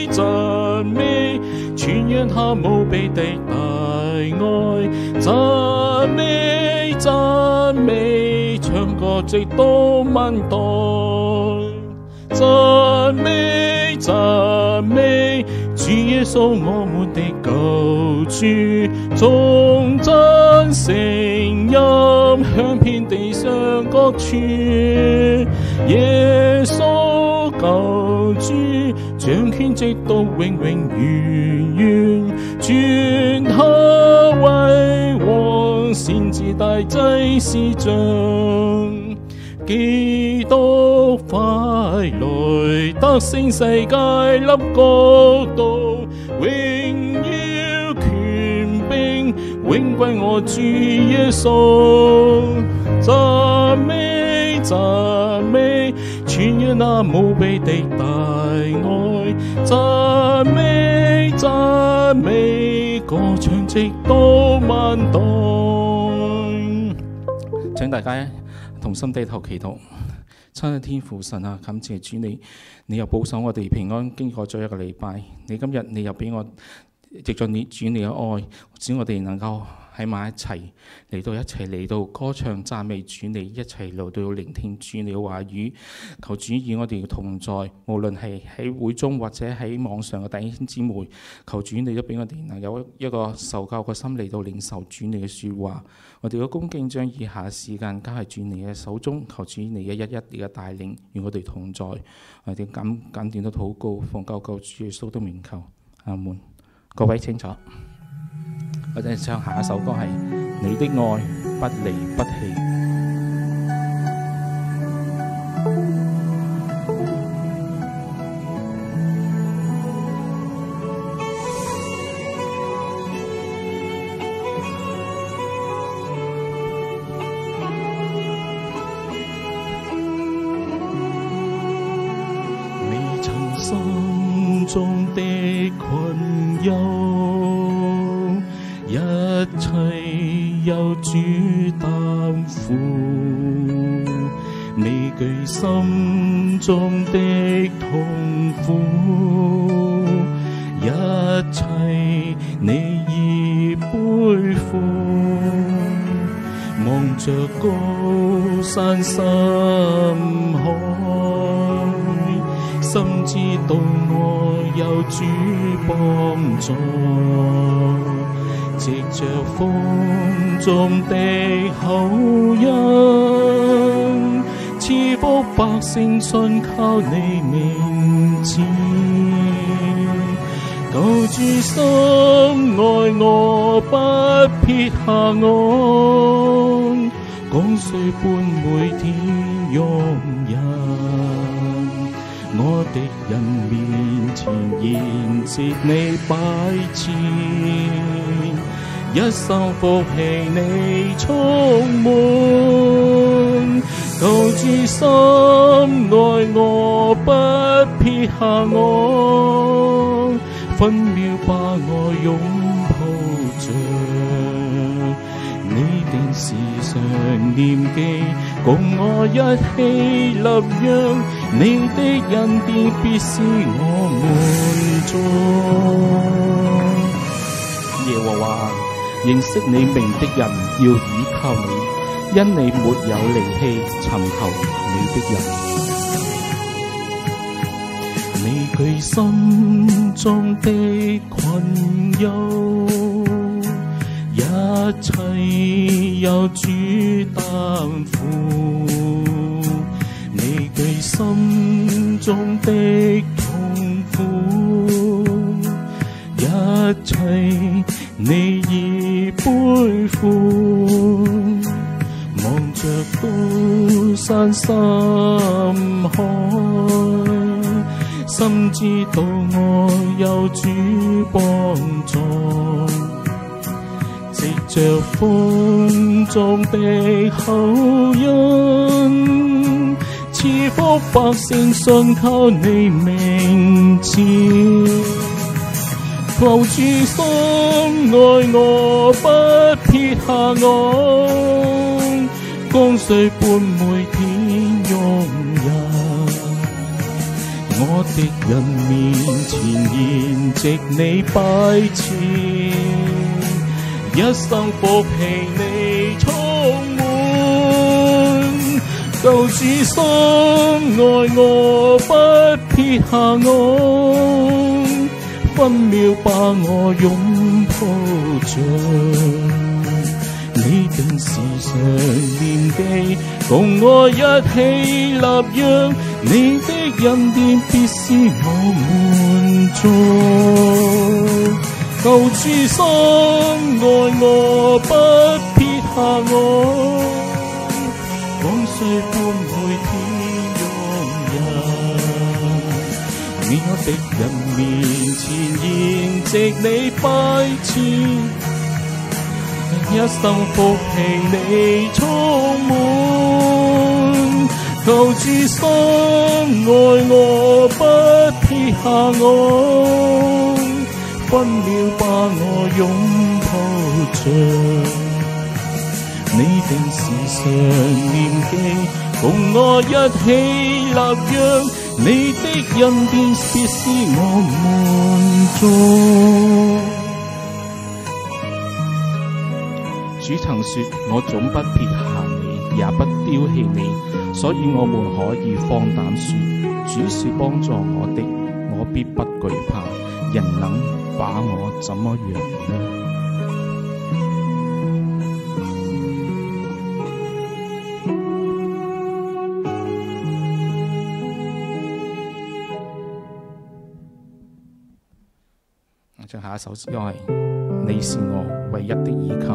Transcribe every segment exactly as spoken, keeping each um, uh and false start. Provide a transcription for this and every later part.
讚美，傳揚他無比的大愛，讚美讚美，唱歌直到萬代，讚美讚美，主耶穌我們的救主，眾真聲音響遍地上各處，耶穌救主掌權直到永永遠遠，尊他為王，先知大祭司長，基督快來，得勝世界立國度，榮耀權柄永歸我主耶穌，讚美讚美，傳揚那無比的大愛，讚美讚美，歌唱直到萬代。請大家同心低頭祈禱。親愛的天父神啊，感謝主你，你又保守我哋平安經過咗一個禮拜，你今日你又俾我藉著你主你嘅愛，使我哋能夠喺埋一齊嚟到一齊嚟到歌唱讚美主你，一齊嚟到聆聽主你嘅話語。求主與我哋同在，無論係喺會中或者喺網上嘅弟兄姊妹，求主你都俾我哋能有一個受教嘅心嚟到領受主你嘅說話。我哋嘅恭敬將以下嘅時間交喺主你嘅手中，求主你嘅一一嘅帶領與我哋同在。我哋簡簡短嘅禱告，奉救救主耶穌的名求，阿門。各位清楚，我哋唱下一首歌係你的愛不離不棄。你曾心中的困憂，一切由主擔負，你具心中的痛苦，一切你已背負，望着高山深海，心知道我有主幫助，藉着風中的口音，賜福百姓信靠你名字。救主心愛我，不撇下我，江水般每天湧入我敵人面前，筵席你擺設，一生福氣你充滿。救主心愛我，不撇下我，分秒把我擁抱着，你定時常念記，共我一起立約，你的恩典必使我滿足。耶和華，認識你名的人要倚靠你，因你沒有離棄尋求你的人。你具心中的困憂，一切由主擔負，你具心中的痛苦，一切你已背負，望着高山深海，心知道我有主幫助，藉着風中的口音，賜福百姓信靠你名字。求主心愛我，不撇下我，江水般每天湧入我我的人面前筵席你擺設，一生福氣你充滿，救主深愛我不撇下我，分秒把我擁抱着。你定時常念記，共我一起立約，你的恩典必使我滿足。救主深愛我不撇下我，往歲般每天擁有，你我敵人面前筵席你擺設，一生福氣你充滿，求主深愛我不撇下我，分秒把我擁抱着，你定時常念記，共我一起立約，你的恩典必使我滿足。主曾說：我總不撇下你，也不丟棄你，所以我們可以放膽說：主是幫助我的，我必不懼怕。人能把我怎麼樣呢？最後下一首歌係你是我唯一的依靠。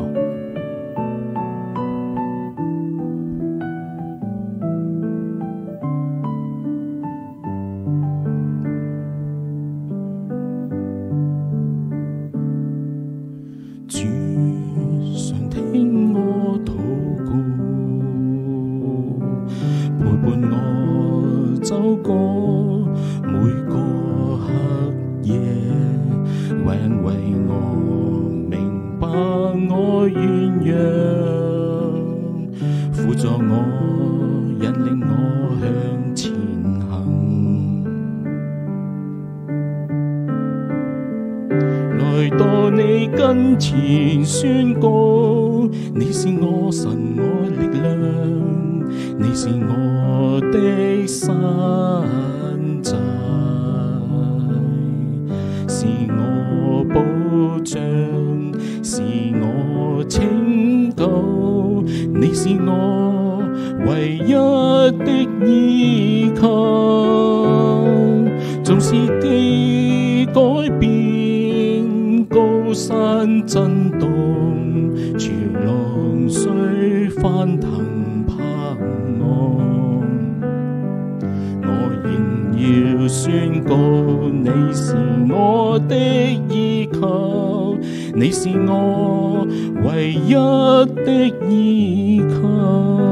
前宣告，你是我神，我力量，你是我的山寨，是我保障，是我拯救，你是我唯一的依靠。縱使地改變，高山震動，潮浪雖翻騰拍岸，我仍要宣告，你是我的依靠，你是我唯一的依靠。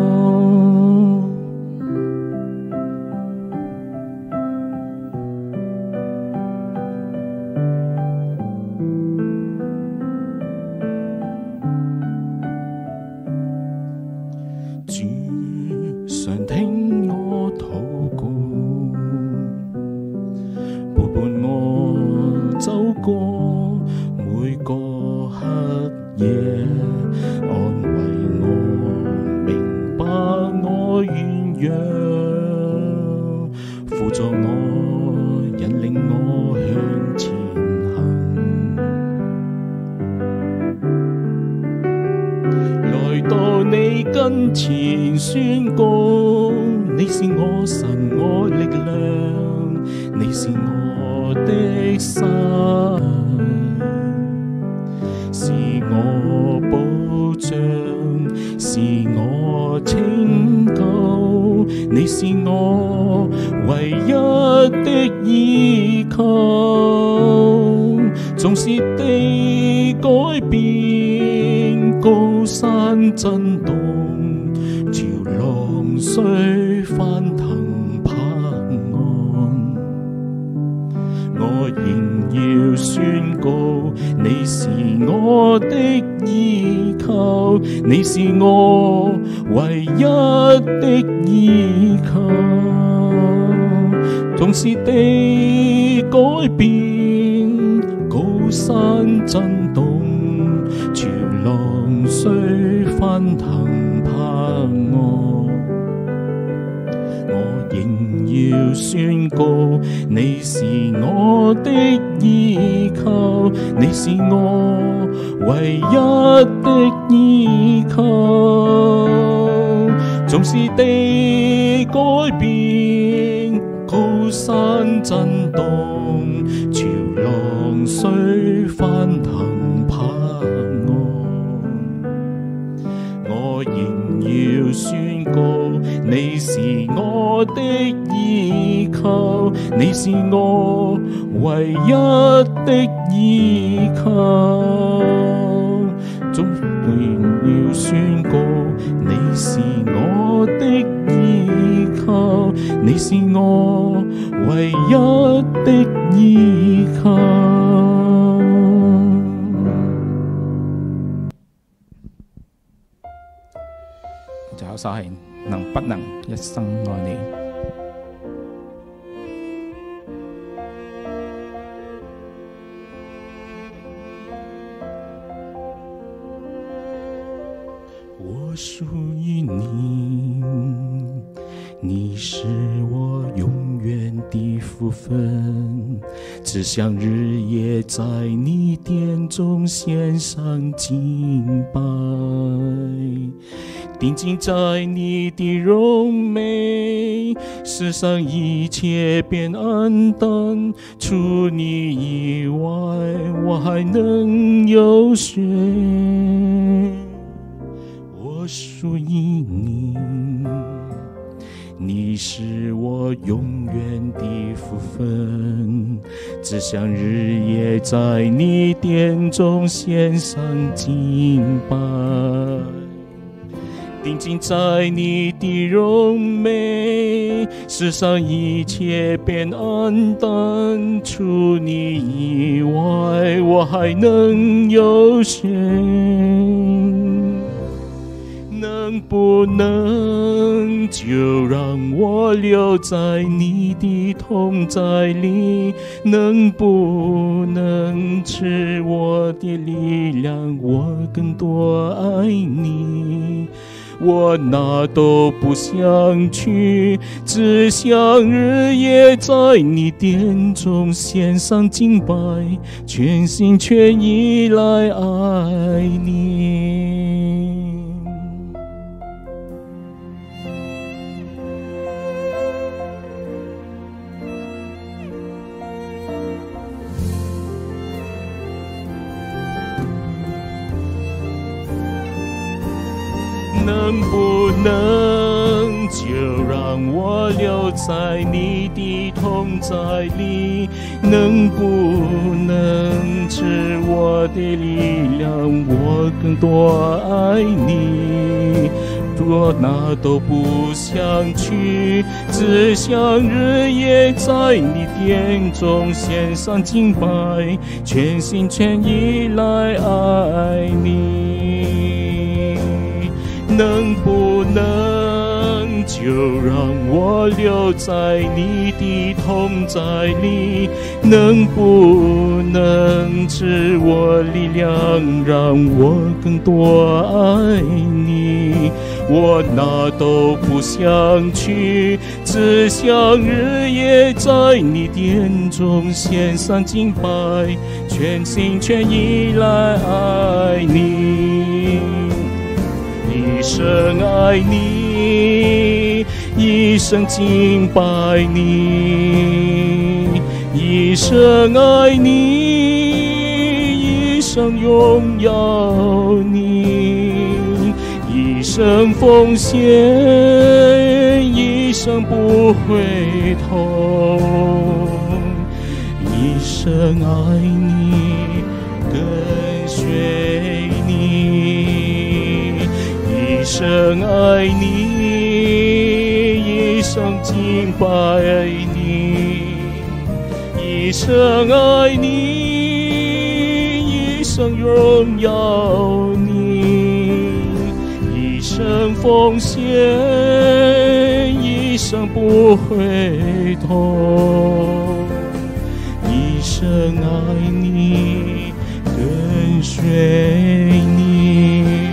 前宣告，你是我神，我力量，你是我的山，是我保障，是我拯救，你是我唯一的依靠。縱使地改變，高山震動，潮浪雖翻騰拍岸，我仍要宣告，你是我的依靠，你是我唯一的依靠。縱縱使地改變，高山震動，潮浪雖翻騰拍我，我仍要宣告，你是我的依靠，你是我唯一的依靠。縱使地改變，高山震動，潮浪雖翻騰拍我，我仍要宣告，你是我的依靠，你是我唯一的依靠。總仍要宣告，你是我的依靠，你是我唯一的依靠。就考手係能不能一生愛你？我屬於你，你是我永遠的福分，只想日夜在你殿中獻上敬拜，定睛在你的榮美，世上一切變黯淡，除你以外我還能有誰？我屬於你，你是我永遠的福分，只想日夜在你殿中獻上敬拜，定睛在你的榮美，世上一切變黯淡，除你以外我還能有誰？能不能就讓我留在你的同在裡？能不能賜我的力量，我更多愛你？我哪都不想去，只想日夜在你殿中獻上敬拜，全心全意來愛你。能不能就讓我留在你的同在裡？能不能賜我的力量，我更多愛你？我哪都不想去，只想日夜在你殿中獻上敬拜，全心全意來愛你。能不能就讓我留在你的同在裡？能不能賜我力量，讓我更多愛你？我哪都不想去，只想日夜在你殿中獻上敬拜，全心全意來愛你。一生愛你，一生敬拜你，一生愛你，一生榮耀你，一生奉獻，一生不回頭，一生愛你，跟隨你，一生愛你，一生敬拜你，一生愛你，一生榮耀你，一生奉獻，一一生不回頭，一生愛你，跟隨你。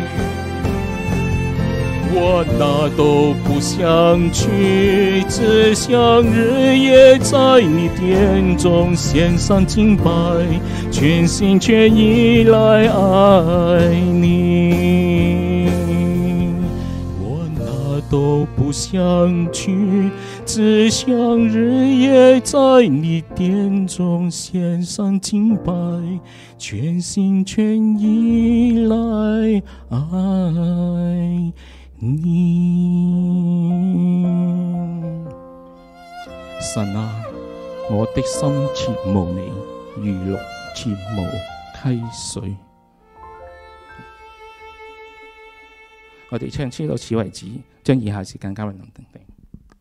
我哪都不想去，只想日夜在你殿中獻上敬拜，全心全意來愛你。我哪都不想去，只想日夜在你殿中獻上敬拜，全心全意來愛你。神啊，我的心切慕你，如鹿切慕溪水。我哋唱詩到此為止，將以下時間交俾林定定。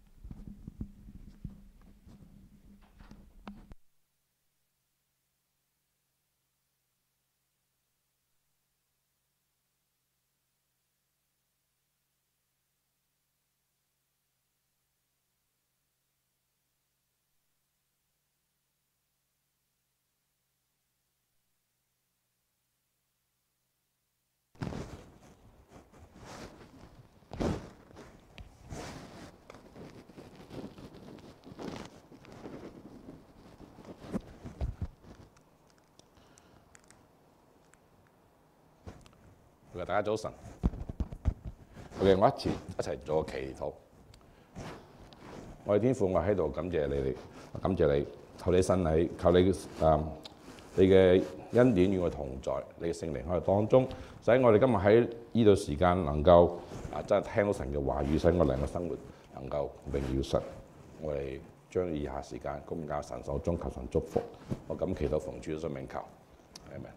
大家早晨。OK， 我一齊一齊做個祈禱。我哋天父，我喺度感謝你哋，感謝你，求你身體，求你誒、嗯、你嘅恩典與我同在，你嘅聖靈喺我哋當中，使我哋今日喺呢度時間能夠啊真係聽到神嘅話語，使我哋嘅生活能夠榮耀神。我哋將以下時間交喺神手中，求神祝福。我咁祈禱奉主嘅聖名求，係咪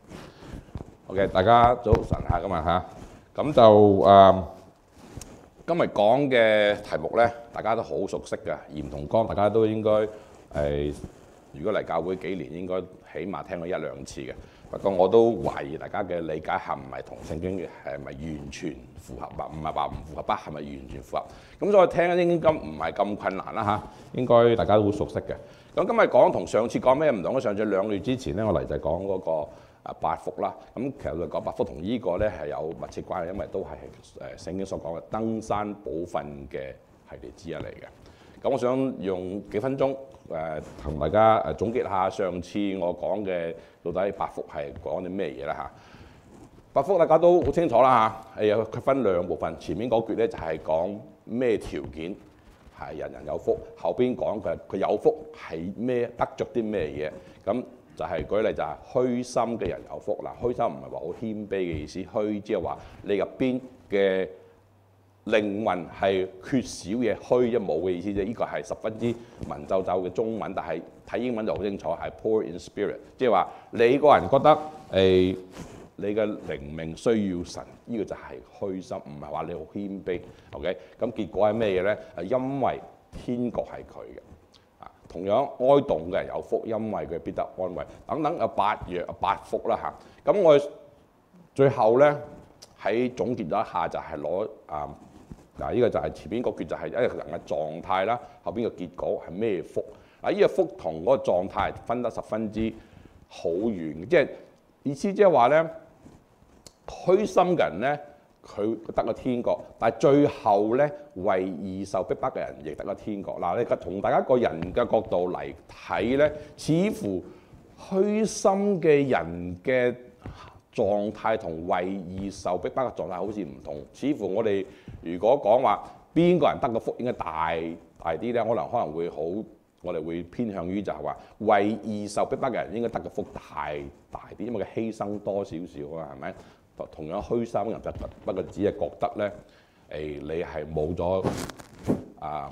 ？OK， 大家早晨嚇，今日嚇，咁就誒、呃、今日講嘅題目咧，大家都好熟悉嘅，鹽同光，大家都應該誒、呃，如果嚟教會幾年，應該起碼聽過一兩次嘅。不過我都懷疑大家嘅理解係唔係同聖經係咪完全符合啊？唔係話唔符合，不係咪完全符合？咁所以聽應該唔係咁困難啦嚇，應該大家都好熟悉嘅。咁今日講同上次講咩唔同？上次兩個月之前咧，我嚟就係講嗰、那個。啊八福啦，咁其實我哋講八福同呢個咧係有密切關係，因為都係誒聖經所講嘅登山寶訓嘅系列之一嚟嘅。咁我想用幾分鐘誒同、呃、大家誒總結下上次我講嘅到底八福係講啲咩嘢啦嚇。八福大家都好清楚啦嚇，係有佢分兩部分，前面嗰橛咧就係講咩條件係人人有福，後邊講佢佢有福係咩得着啲咩嘢咁。就係舉例就係虛心嘅人有福嗱，虛心唔係話好謙卑嘅意思，虛即係話你入邊嘅靈魂係缺少嘢，虛一冇嘅意思啫。呢個係十分之文縐縐嘅中文，但係睇英文就好清楚，係 poor in spirit， 即係話你個人覺得誒、呃、你嘅靈命需要神，呢、這個就係虛心，唔係話你好謙卑。OK， 咁結果係咩嘢咧？係因為天國係佢嘅。同樣哀慟嘅人有福，因為佢必得安慰。等等有八樣八福啦嚇。咁我最後咧喺總結咗一下，就係攞啊嗱，呢個就係前邊個橛就係一個人嘅狀態啦，後邊個結果係咩福？啊，呢個福同嗰個狀態分得十分之好遠，即係意思即係話咧，虛心嘅人咧。佢得個天國，但係最後咧，為義受逼迫嘅人亦得個天國。嗱，你從大家個人嘅角度嚟睇咧，似乎虛心嘅人嘅狀態同為義受逼迫嘅狀態好似唔同。似乎我哋如果講話邊個人得個福應該大大啲咧，可能可能會好，我哋會偏向於就係話為義受逼迫嘅人應該得個福大大啲，因為佢犧牲多少少啊，係咪？同樣虛心嘅人就不過只係覺得咧，誒、哎、你係冇咗啊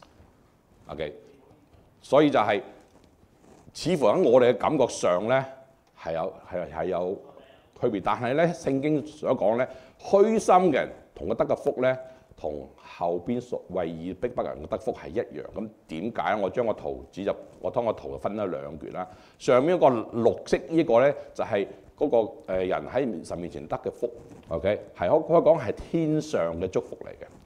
，OK， 所以就係、是、似乎喺我哋嘅感覺上咧係有係係有區別，但係咧聖經所講咧，虛心嘅人同佢得嘅福咧，同後邊所為義逼迫嘅人嘅得福係一樣。咁點解？我將個圖指入，我當個圖就分咗兩橛啦。上面一個綠色呢個咧就係、是。嗰個人喺神面前得嘅福 ，OK， 係可可以講係天上嘅祝福嚟嘅。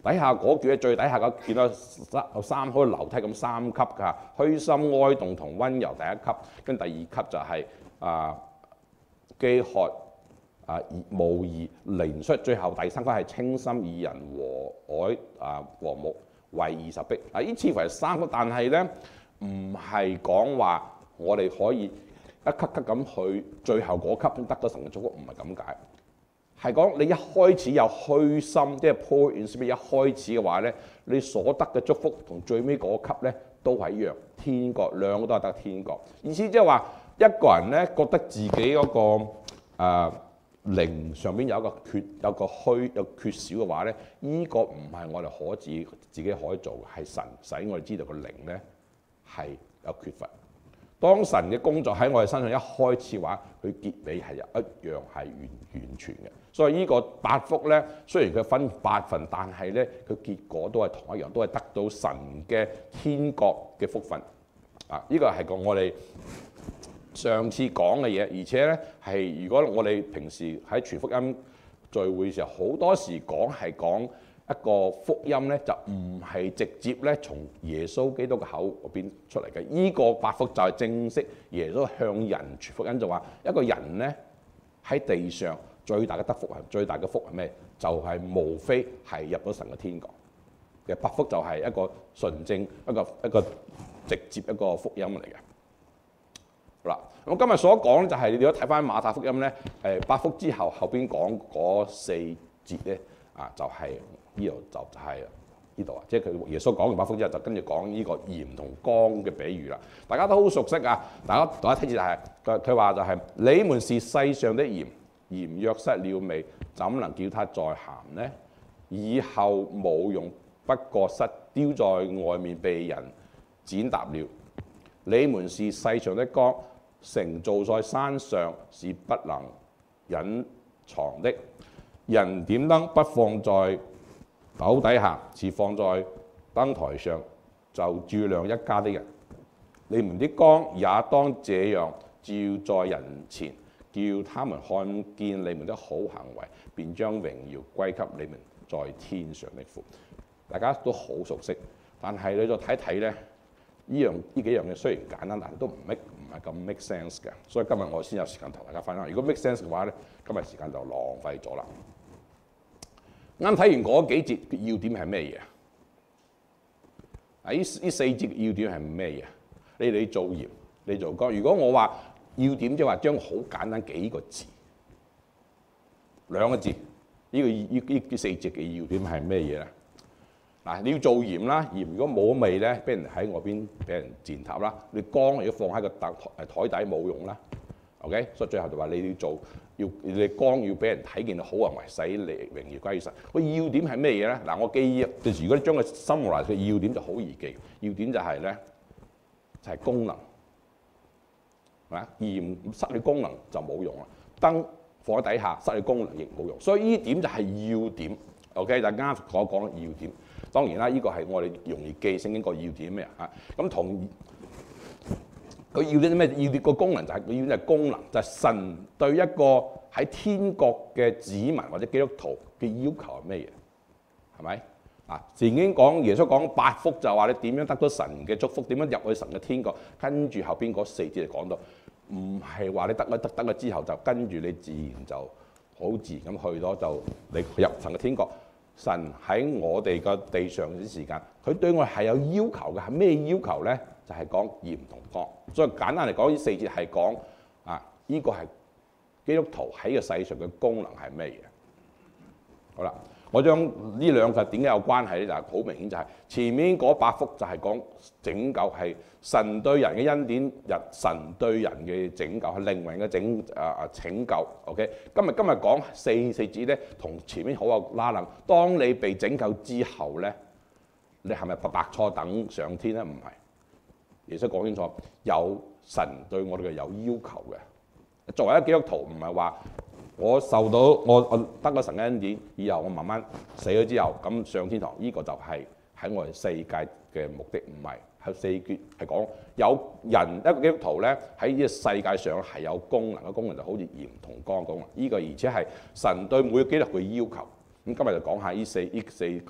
底下嗰橛最底下嗰見到三有三好似樓梯咁三級㗎，虛心哀慟同温柔第一級，跟第二級就係、是、啊飢渴啊無義憐恤，最後第三級係清心義人和藹啊和睦為義受逼。嗱，呢似乎係三級，但係咧唔係講話我哋可以一級級咁去，最後嗰級得到神嘅祝福，唔係咁解。係講你一開始有虛心，即係 poor in spirit，一開始嘅話咧，你所得嘅祝福同最尾嗰級咧都係一樣，天國兩個都係得天國。意思即係話一個人咧覺得自己嗰、那個誒、呃、靈上邊有一個缺有個虛有缺少嘅話咧，呢、這個唔係我哋可自己自己可以做嘅，係神使我哋知道個靈咧係有缺乏。當神嘅工作喺我哋身上一開始嘅話，佢結尾係一樣係完完全嘅。所以呢個八福咧，雖然佢分八份，但係咧佢結果都係同一樣，都係得到神嘅天國嘅福分。啊，呢、這個係個我哋上次講嘅嘢，而且咧係如果我哋平時喺傳福音聚會嘅時候，好多時講係講一個福音咧，就唔係直接咧從耶穌基督嘅口嗰邊出嚟嘅。依、這個八福就係正式耶穌向人傳福音，就話一個人咧喺地上最大嘅得福係最大嘅福係咩？就係、是、無非係入咗神嘅天國嘅。八福就係一個純正一個一個直接一個福音嚟嘅。好啦，咁今日所講咧就係、是、你如果睇翻馬太福音咧，誒八福之後後邊講嗰四節咧啊，就係、是。呢度就就係呢度啊，即係佢耶穌講完八福之後，就跟住講呢個鹽同光嘅比喻啦。大家都好熟悉啊！大家大家睇住就係佢佢話就係、是、你們是世上的鹽，鹽若失了味，怎能叫它再鹹呢？以後冇用，不過失丟在外面被人踐踏了。你們是世上的光，城造在山上是不能隱藏的。人點燈不放在斗底下，是放在燈台上，就照亮一家的人。你們的光也當這樣照在人前，叫他們看見你們的好行為，便將榮耀歸給你們在天上的父。大家都好熟悉，但係你再睇睇咧，呢樣呢幾樣嘢雖然簡單，但係都唔 make 唔係咁 make sense 嘅。所以今日我先有時間同大家分享。如果 make sense 嘅話咧，今日時間就浪費咗啦。啱睇完嗰幾節嘅要點係咩嘢啊？啊！呢呢四節嘅要點係咩嘢？你你做鹽，你做光。如果我話要點，即係話將好簡單幾個字，兩個字。呢、這個呢呢呢四節嘅要點係咩嘢咧？嗱，你要做鹽啦，鹽如果冇味咧，俾人喺外邊俾人踐踏啦。你光如果放喺個台誒台底冇用啦。OK， 所以最後就話你要做。要你光要俾人睇見好行為，使你榮耀歸於神。個要點係咩嘢咧？嗱，我記憶，如果你將佢 summarize 嘅要點就好易記。要點就係咧，就係、是、功能，係嘛？鹽失去功能就冇用啦。燈放喺底下失去功能亦冇用。所以呢點就係要點。OK， 就啱啱我講要點。當然啦，呢、這個係我哋容易記聖經個要點咩啊？咁同。佢要啲咩？要啲個功能就係、是、佢要啲係功能，就係、是、神對一個喺天國嘅子民或者基督徒嘅要求係咩嘢？係咪啊？聖經講耶穌講八福就話你點樣得到神嘅祝福，點樣入去神嘅天國？跟住後邊嗰四節就講到，唔係話你得咗得得咗之後就跟住你自然就好自然咁去咗就你入神嘅天國。神喺我哋個地上啲時間，佢對我係有要求嘅，係咩要求咧？就係、是、講鹽同光。所以簡單嚟講，呢四節係講啊，呢、這個係基督徒喺個世上嘅功能係咩嘢？好啦，我將呢兩個點解有關係咧？就係、是、好明顯就係前面嗰八福就係講拯救，係神對人嘅恩典，日神對人嘅拯救，係靈魂嘅拯啊啊拯救。OK， 今日今日講四四節咧，同前面好有拉楞。當你被拯救之後咧，你係咪白白錯等上天咧？唔係。耶穌講清楚，有神對我哋嘅有要求嘅。作為一基督徒，唔係話我受到我我得咗神嘅恩典，以後我慢慢死咗之後咁上天堂。呢、這個就係喺我哋世界嘅目的，唔係喺四節係講有人一個基督徒咧喺呢個世界上係有功能嘅功能，就好似鹽同光功能。呢、這個而且係神對每個基督徒嘅要求。咁今日就講下呢四呢四個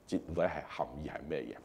節到底係含義係咩嘢？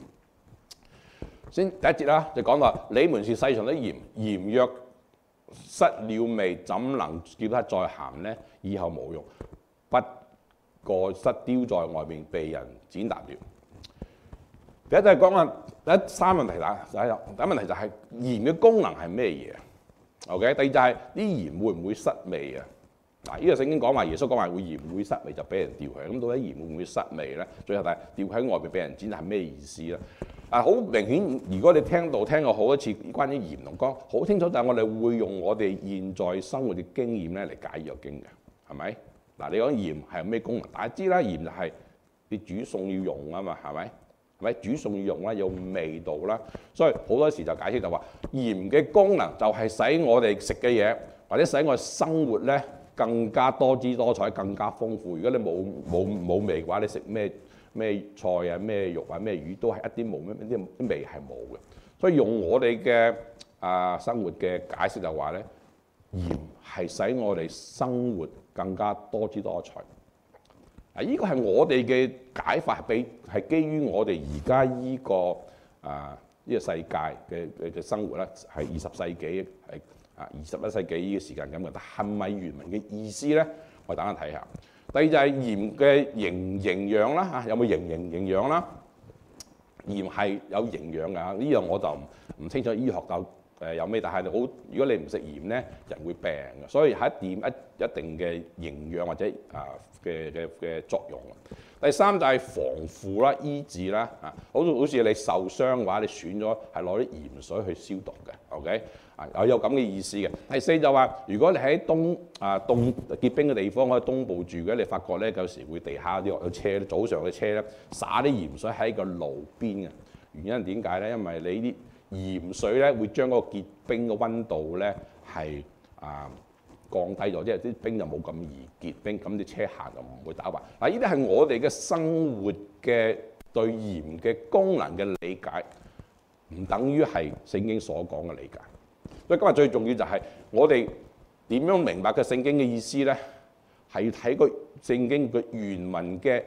先第一節啦，就講到你們是世上的鹽，鹽若失了味，怎能叫它再鹹呢？以後無用，不過失丟在外面，被人踐踏了。第一就係講啊，第一三問題啦，第一第一問題就係鹽嘅功能係咩嘢？OK，第二就係啲鹽會唔會失味啊？嗱，呢個聖經講話耶穌講話會鹽會失味，就俾人掉棄。咁到底鹽會唔會失味咧？最後就係掉喺外邊俾人剪係咩意思咧？啊，好明顯，如果你聽到聽過好多次關於鹽同光，好清楚就係我哋會用我哋現在生活嘅經驗咧嚟解呢個經嘅，係咪？嗱，你講鹽係有咩功能？大家知啦，鹽就係你煮餸要用啊嘛，係咪？係咪煮餸要用啦，有味道啦，所以好多時就解釋就話鹽嘅功能就係使我哋食嘅嘢或者使我哋生活咧更加多姿多彩、更加豐富。如果你冇冇冇味嘅話，你食咩咩菜啊、咩肉啊、咩魚都係一啲冇咩啲啲味係冇嘅。所以用我哋嘅啊生活嘅解釋就話咧，鹽係使我哋生活更加多姿多彩。啊！依個係我哋嘅解法，係俾係基於我哋而家依個啊呢個世界嘅嘅嘅生活啦，係二十世紀係啊二十一世紀呢個時間咁嘅。但係咪原文嘅意思咧？我等下睇下。第二就係鹽嘅營營養啦嚇，有冇營營營養啦？鹽係有營養㗎，呢樣我就唔清楚醫學就誒有咩，但係好如果你唔食鹽咧，人會病嘅，所以係一點一一定嘅營養或者啊嘅嘅嘅作用。第三就係防腐啦、醫治啦啊，好似好似你受傷嘅話，你損咗係攞啲鹽水去消毒嘅 ，OK 啊，有有咁嘅意思嘅。第四就話，如果你喺東啊凍結冰嘅地方，喺東部住嘅，你發覺咧有時會地下啲有車，早上嘅車咧灑啲鹽水喺個路邊嘅，原因係點解咧？因為你啲鹽水咧會將嗰個結冰嘅溫度咧係啊降低咗，即係啲冰就冇咁易結冰，咁啲車行就唔會打滑。嗱，呢啲係我哋嘅生活嘅對鹽嘅功能嘅理解，唔等於係聖經所講嘅理解。所以今日最重要就係我哋點樣明白嘅聖經嘅意思咧，係要睇個聖經嘅原文嘅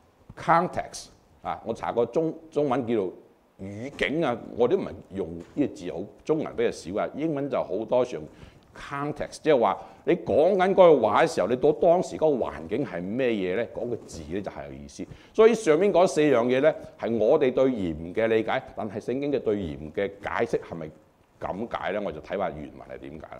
context 啊！我查過中中文叫做語境啊，我都唔係用呢個字好，中文比較少啊，英文就好多時用 context， 即係話你講緊嗰句話嘅時候，你到當時嗰個環境係咩嘢咧？嗰個字咧就係有意思。所以上面講四樣嘢咧，係我哋對鹽嘅理解，但係聖經嘅對鹽嘅解釋係咪咁解咧？我就睇下原文係點解啦。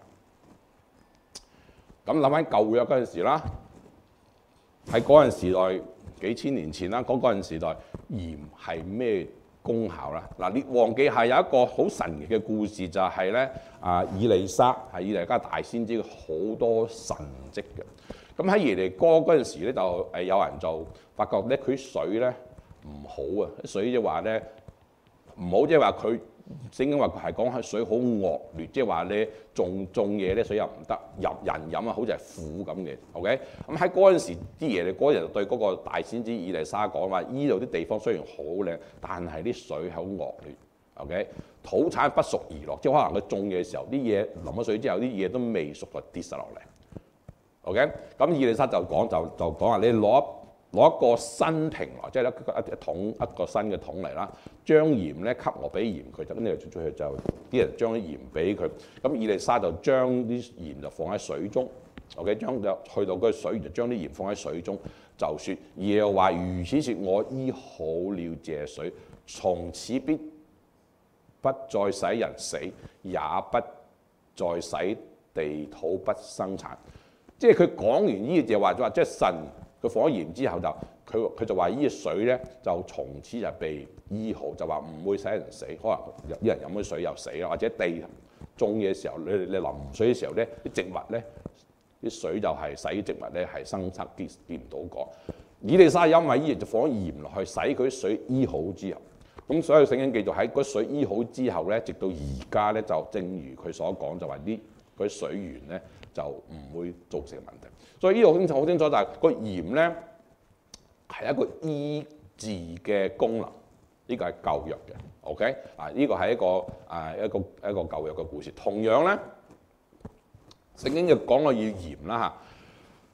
咁諗翻舊約嗰陣時啦，喺嗰陣時代幾千年前啦，嗰嗰陣時代鹽係咩功效啦？嗱，列王記下有一個好神奇嘅故事，就係咧啊，以利沙係以利家大先知，好多神蹟嘅。咁喺耶利哥嗰陣時咧，就誒有人就發覺咧佢水咧唔好啊，啲水即係話咧唔好，即係話佢聖經話佢係講係水好惡劣，即係話咧種種嘢咧水又唔得，入人飲啊，好似係苦咁嘅。OK，咁喺嗰陣時啲耶利哥人就對嗰個大先知以利沙講話：依度啲地方雖然好靚，但係啲水係好惡劣。OK，土產不熟而落，即係可能佢種嘢嘅時候啲嘢淋咗水之後，啲嘢都未熟就跌晒落嚟。OK，咁以利沙就講就就講話你攞攞一個新瓶來，即係一一桶一個新嘅桶嚟啦，將鹽咧給我俾鹽佢，就跟住出去就啲人將啲鹽俾佢，咁以利沙就將啲鹽就放喺水中 ，OK， 將就去到嗰個水源就將啲鹽放喺水中，就説耶和華如此説，我醫好了這水，從此必不再使人死，也不再使地土不生產。即係佢講完呢個就話咗話，即係神佢放咗鹽之後就佢佢就話呢個水咧就從此就被醫好，就話唔會使人死。可能有啲人飲咗水又死啦，或者地種嘢嘅時候，你你淋水嘅時候咧，啲植物咧啲水就係使植物咧係生出結結唔到果。以利沙因為呢就放咗鹽落去，使佢啲水醫好之後，咁所以聖經記載喺嗰水醫好之後咧，直到而家咧就正如佢所講，就話啲嗰啲水源咧就唔會造成問題。所以呢度好清楚好清楚，但係個鹽咧係一個醫治嘅功能，呢個係舊約嘅。OK 啊，呢個係一個啊一個一個舊約嘅故事。同樣咧，聖經就講過要鹽啦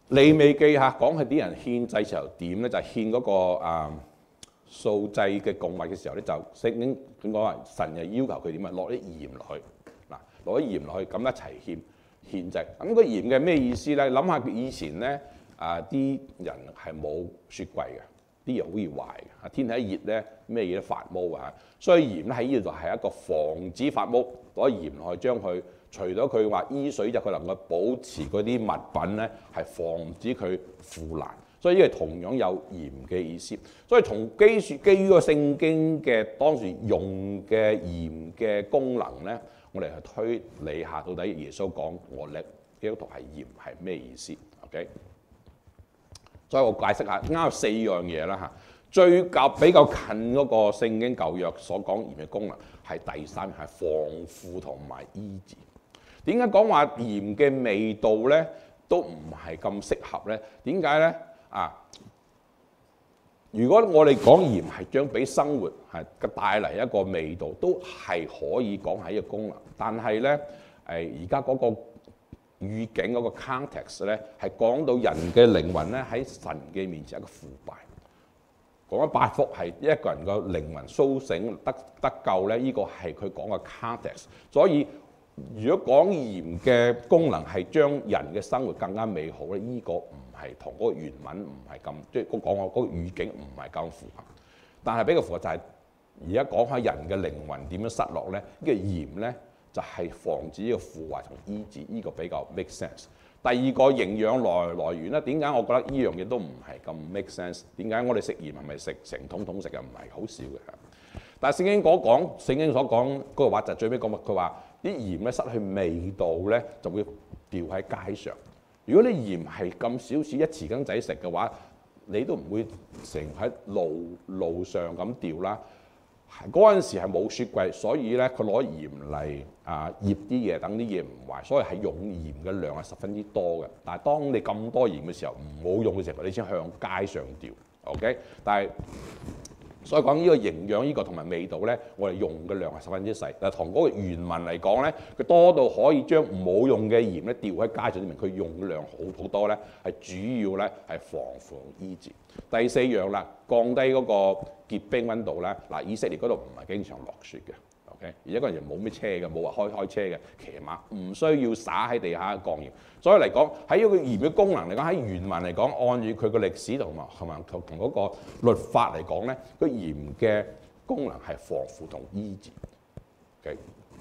利未記下講係啲人獻祭時候點咧，就係、獻嗰、個啊素祭嘅供物嘅時候咧，就聖經點講話？神係要求佢點啊？落啲鹽落去嗱，落啲鹽落去咁一齊獻獻祭。咁、個鹽嘅咩意思咧？諗下以前咧啊啲人係冇雪櫃嘅。啲嘢好易壞嘅，天氣一熱咧，咩嘢都發毛啊！所以鹽咧喺呢度係一個防止發毛，攞鹽落去將佢除咗佢話醫水就佢能夠保持嗰啲物品咧係防止佢腐爛，所以呢個同樣有鹽嘅意思。所以從基基於個聖經嘅當時用嘅鹽嘅功能咧，我哋去推理下到底耶穌講我叻基督徒係鹽係咩意思 ？OK。所以我解釋下，啱有四樣嘢啦嚇。最較比較近嗰個聖經舊約所講鹽嘅功能係第三樣，係防腐同埋醫治。點解講話鹽嘅味道咧都唔係咁適合咧？點解咧？啊，如果我哋講鹽係將俾生活係帶嚟一個味道，都係可以講係一個功能。但係咧，誒而家嗰個語境嗰個 context 咧，係講到人嘅靈魂咧喺神嘅面前一個腐敗。講咗八福係一個人個靈魂甦醒得得救咧，呢、這個係佢講嘅 context。所以如果講鹽嘅功能係將人嘅生活更加美好咧，呢、這個唔係同嗰個原文唔係咁，即係我講我嗰個語境唔係咁符合。但係比較符合就係而家講下人嘅靈魂點樣失落咧，呢、這個鹽咧。就係防止呢個腐壞同醫治，呢、這個比較 make sense。第二個營養來來源咧，點解我覺得呢樣嘢都唔係咁 make sense？ 點解我哋食鹽係咪食成桶桶食嘅？唔係好少嘅。但係聖經所講，聖經所講嗰個話就最尾講乜？佢話啲鹽咧失去味道咧，就會掉喺街上。如果你鹽係咁少少一匙羹仔食嘅話，你都唔會成喺路路上咁掉啦。嗰陣時係冇雪櫃，所以咧佢攞鹽嚟啊醃啲嘢，等啲嘢唔壞，所以係用鹽嘅量係十分之多嘅。但係當你咁多鹽嘅時候，唔好用嘅時候，你先向街上掉。OK， 但係所以講呢個營養呢個同埋味道咧，我哋用嘅量係十分之細。但係同嗰個原文嚟講咧，佢多到可以將冇用嘅鹽咧掉喺街上，證明佢用嘅量好好多咧，係主要咧係防腐醫治。第四樣啦，降低嗰個結冰溫度咧。嗱，以色列嗰度唔係經常落雪嘅 ，OK， 而且嗰陣時冇咩車嘅，冇話開開車嘅，騎馬唔需要灑喺地下降鹽。所以嚟講，喺呢個鹽嘅功能嚟講，喺原文嚟講，按住佢個歷史同埋同埋同嗰個律法嚟講咧，個鹽嘅功能係防腐同醫治。OK，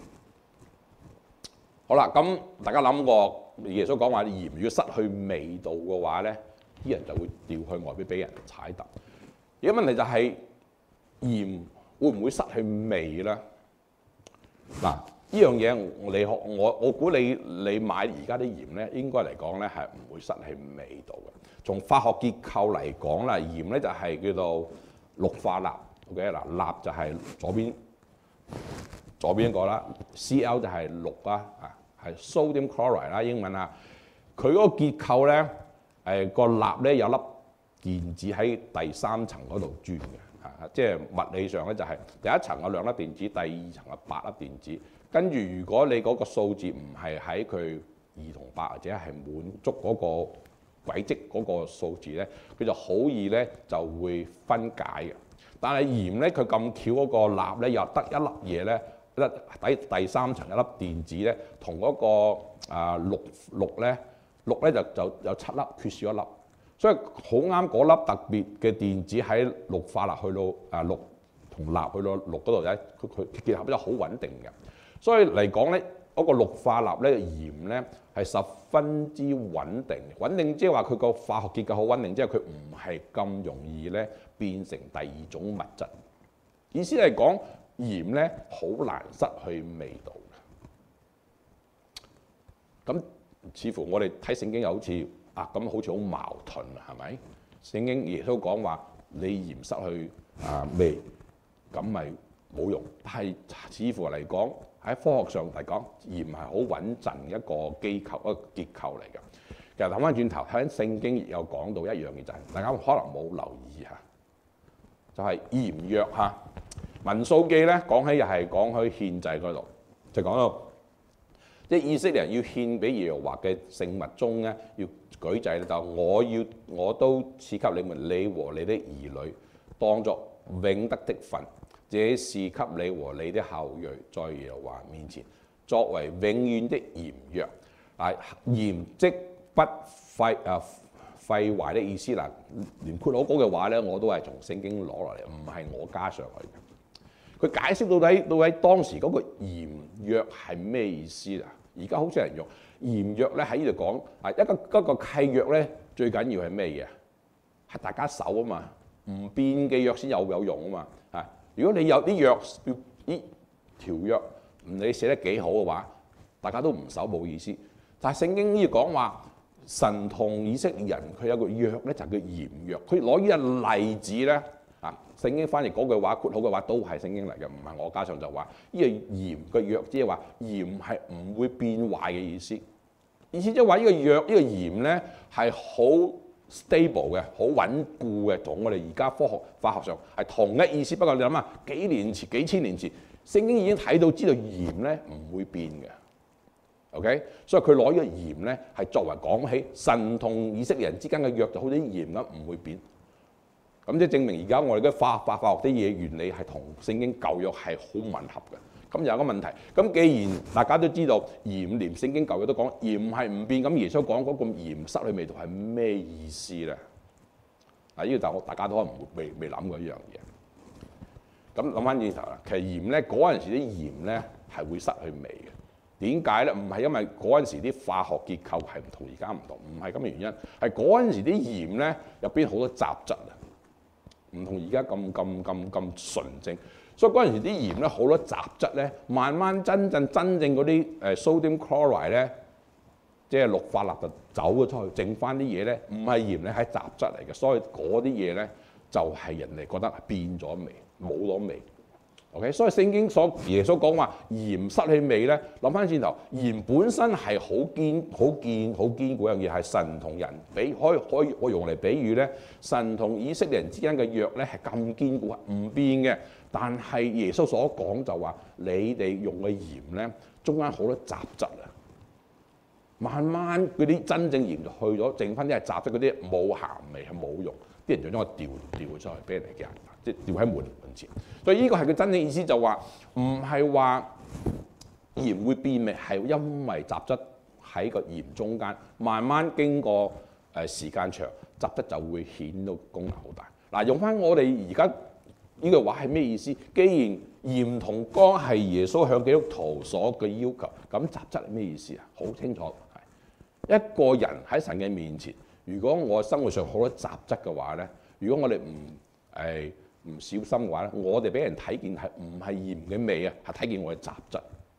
好啦，咁大家諗過耶穌講話鹽如果失去味道嘅話咧，啲人就會掉去外邊俾人踩踏。而家問題就係鹽會唔會失去味咧？嗱，呢樣嘢你我我估你你買而家啲鹽咧，應該嚟講咧係唔會失去味道嘅。從化學結構嚟講啦，鹽咧就係叫做氯化鈉。OK， 嗱，鈉就係左邊左邊一個啦 ，C L 就係氯啦，啊係 sodium chloride 啦，英文啊，佢嗰個結構咧。誒個鈉咧有粒電子喺第三層嗰度轉嘅，嚇，即係物理上咧就係第一層有兩粒電子，第二層有八粒電子。跟住如果你嗰個數字唔係喺佢二同八或者係滿足嗰個軌跡嗰個數字咧，佢就好易咧就會分解嘅。但係鹽咧，佢咁巧嗰個鈉咧又得一粒嘢咧，一第第三層一粒電子咧，同嗰個啊氯氯咧。氯咧就就有七粒，缺少一粒，所以好啱嗰粒特別嘅電子喺氯化鈉去到啊氯同鈉去到氯嗰度咧，佢佢結合得好穩定嘅。所以嚟講咧，嗰、那個氯化鈉咧鹽咧係十分之穩定，穩定即係話佢個化學結構好穩定，即係佢唔係咁容易咧變成第二種物質。意思係講鹽咧好難失去味道嘅。咁似乎我哋睇聖經又好似啊咁，好似好矛盾啊，係咪？聖經耶穌講話你鹽失去啊味，咁咪冇用。但係似乎嚟講喺科學上嚟講，鹽係好穩陣一個機構一個結構嚟嘅。其實諗翻轉頭喺聖經亦有講到一樣嘢，就係大家可能冇留意嚇，就係鹽約嚇。民數記咧講起又係講去獻祭嗰度，就講到。即係以色列人要獻俾耶和華嘅聖物中咧，要舉例咧，就我要我都賜給你們，你和你的兒女當作永得的份，這是給你和你的後裔在耶和華面前作為永遠的鹽約。啊，鹽即不廢啊廢壞的意思嗱，連括好稿嘅話咧，我都係從聖經攞落嚟，唔係我加上去嘅。佢解釋到底到底當時嗰個鹽約係咩意思啦？而家好少人用鹽約咧，喺呢度講啊，一個一個契約咧，最緊要係咩嘢？係大家守啊嘛，唔變嘅約先有有用啊嘛。啊，如果你有啲約呢條約唔理寫得幾好嘅話，大家都唔守冇意思。但係聖經呢度講話，神同以色列人佢有個約咧，就叫鹽約。佢攞呢個例子咧。啊！聖經翻譯嗰句話，括好嘅話都係聖經嚟嘅，唔係我加上就話呢個鹽嘅約，即係話鹽係唔會變壞嘅意思。意思即係話呢個約呢個鹽咧係好 stable 嘅，好穩固嘅，同我哋而家科學化學上係同一意思。不過你諗下，幾年前、幾千年前，聖經已經睇到知道鹽咧唔會變嘅。OK， 所以佢攞呢個鹽咧係作為講起神同以色列人之間嘅約，就好似鹽咁唔會變。咁即係證明而家我哋嘅化化化學啲嘢原理係同聖經舊約係好吻合嘅。咁有個問題，咁既然大家都知道鹽連聖經舊約都講鹽係唔變，咁耶穌講嗰個鹽失去味道係咩意思咧？啊，呢個就大家都可能未未諗過一樣嘢。咁諗翻轉頭啦，其實鹽咧嗰陣時啲鹽咧係會失去味嘅。點解咧？唔係因為嗰陣時啲化學結構係唔同而家唔同，唔係咁嘅原因，係嗰陣時啲鹽咧入邊好多雜質啊。唔同而家咁咁咁咁純正，所以嗰陣時啲鹽咧好多雜質咧，慢慢真正真正嗰啲誒 sodium chloride 咧，即係氯化鈉就走咗出去，剩翻啲嘢咧唔係鹽咧係雜質嚟嘅，所以嗰啲嘢咧就係人哋覺得變咗味，冇咗味。OK， 所以聖經所耶穌講話鹽失去味咧，諗翻轉頭，鹽本身係好堅、好堅、好堅固一樣嘢，係神同人比可以可以我用嚟比喻咧，神同以色列人之間嘅約咧係咁堅固，唔變嘅。但係耶穌所講就話，你哋用嘅鹽咧，中間好多雜質啊，慢慢嗰啲真正鹽就去咗，剩翻啲係雜質嗰啲冇鹹味，係冇用，啲人就將佢掉掉出去俾人哋嘅人。即係掉喺門門前，所以呢個係佢真正意思，就話唔係話鹽會變味，係因為雜質喺個鹽中間，慢慢經過誒時間長，雜質就會顯到功能好大。嗱，用翻我哋而家呢句話係咩意思？既然鹽同光係耶穌向基督徒所嘅要求，咁雜質係咩意思啊？好清楚，係一個人喺神嘅面前，如果我生活上好多雜質嘅話咧，如果我哋唔誒唔小心嘅話咧，我哋俾人睇見係唔係鹽嘅味啊？係睇見我嘅雜質。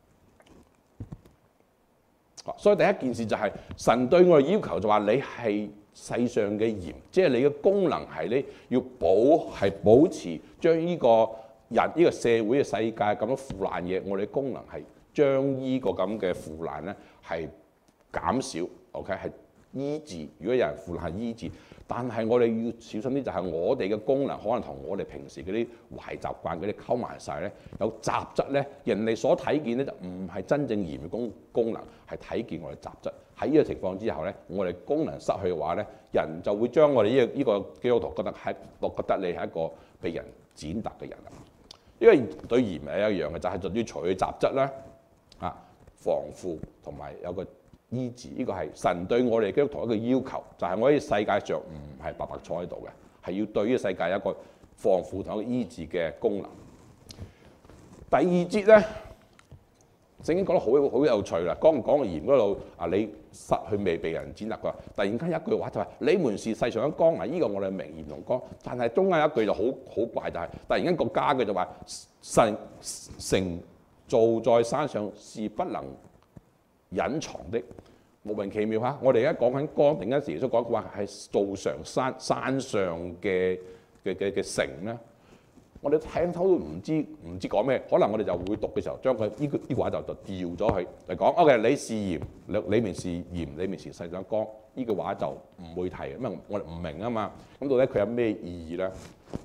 所以第一件事就係、是、神對我哋要求就話你係世上嘅鹽，即係你嘅功能係你要保係保持將呢個人呢、呢個社會嘅世界咁樣腐爛嘢，我哋嘅功能係將呢個咁嘅腐爛咧係減少 ，OK 係醫治。如果有人腐爛係醫治。但係我哋要小心啲，就係我哋嘅功能可能同我哋平時嗰啲壞習慣嗰啲溝埋晒咧，有雜質咧，人哋所睇見咧就唔係真正鹽嘅功功能，係睇見我哋雜質。喺呢個情況之後咧，我哋功能失去嘅話咧，人就會將我哋呢個呢個基督徒覺得係，我覺得你係一個被人踐踏嘅人啦。因為對鹽係一樣嘅，就係就要除去雜質啦，啊防腐同埋有個醫治，呢個係神對我哋基督徒一個要求，就係、是、我喺世界上唔係白白坐喺度嘅，係要對呢個世界有一個防腐同一個醫治嘅功能。第二節咧，聖經講得好好有趣啦，講唔講鹽嗰度啊？你失去未被人踐踏㗎？突然間有一句話就係、是：你們是世上嘅光啊！呢、這個我哋明鹽同光，但係中間有一句就好好怪，就係、是、突然間國家嘅就話：神城造在山上是不能隱藏的。莫名其妙嚇！我哋而家講緊光，突然間時耶穌講話係造上山山上嘅嘅嘅嘅城咧，我哋聽到都唔知唔知講咩，可能我哋就會讀嘅時候將佢呢個呢話就就調咗去嚟講。O.K. 你是鹽，你你們是鹽，你們是世上光。呢句話就唔會提，因為我哋唔明啊嘛。咁到底佢有咩意義咧？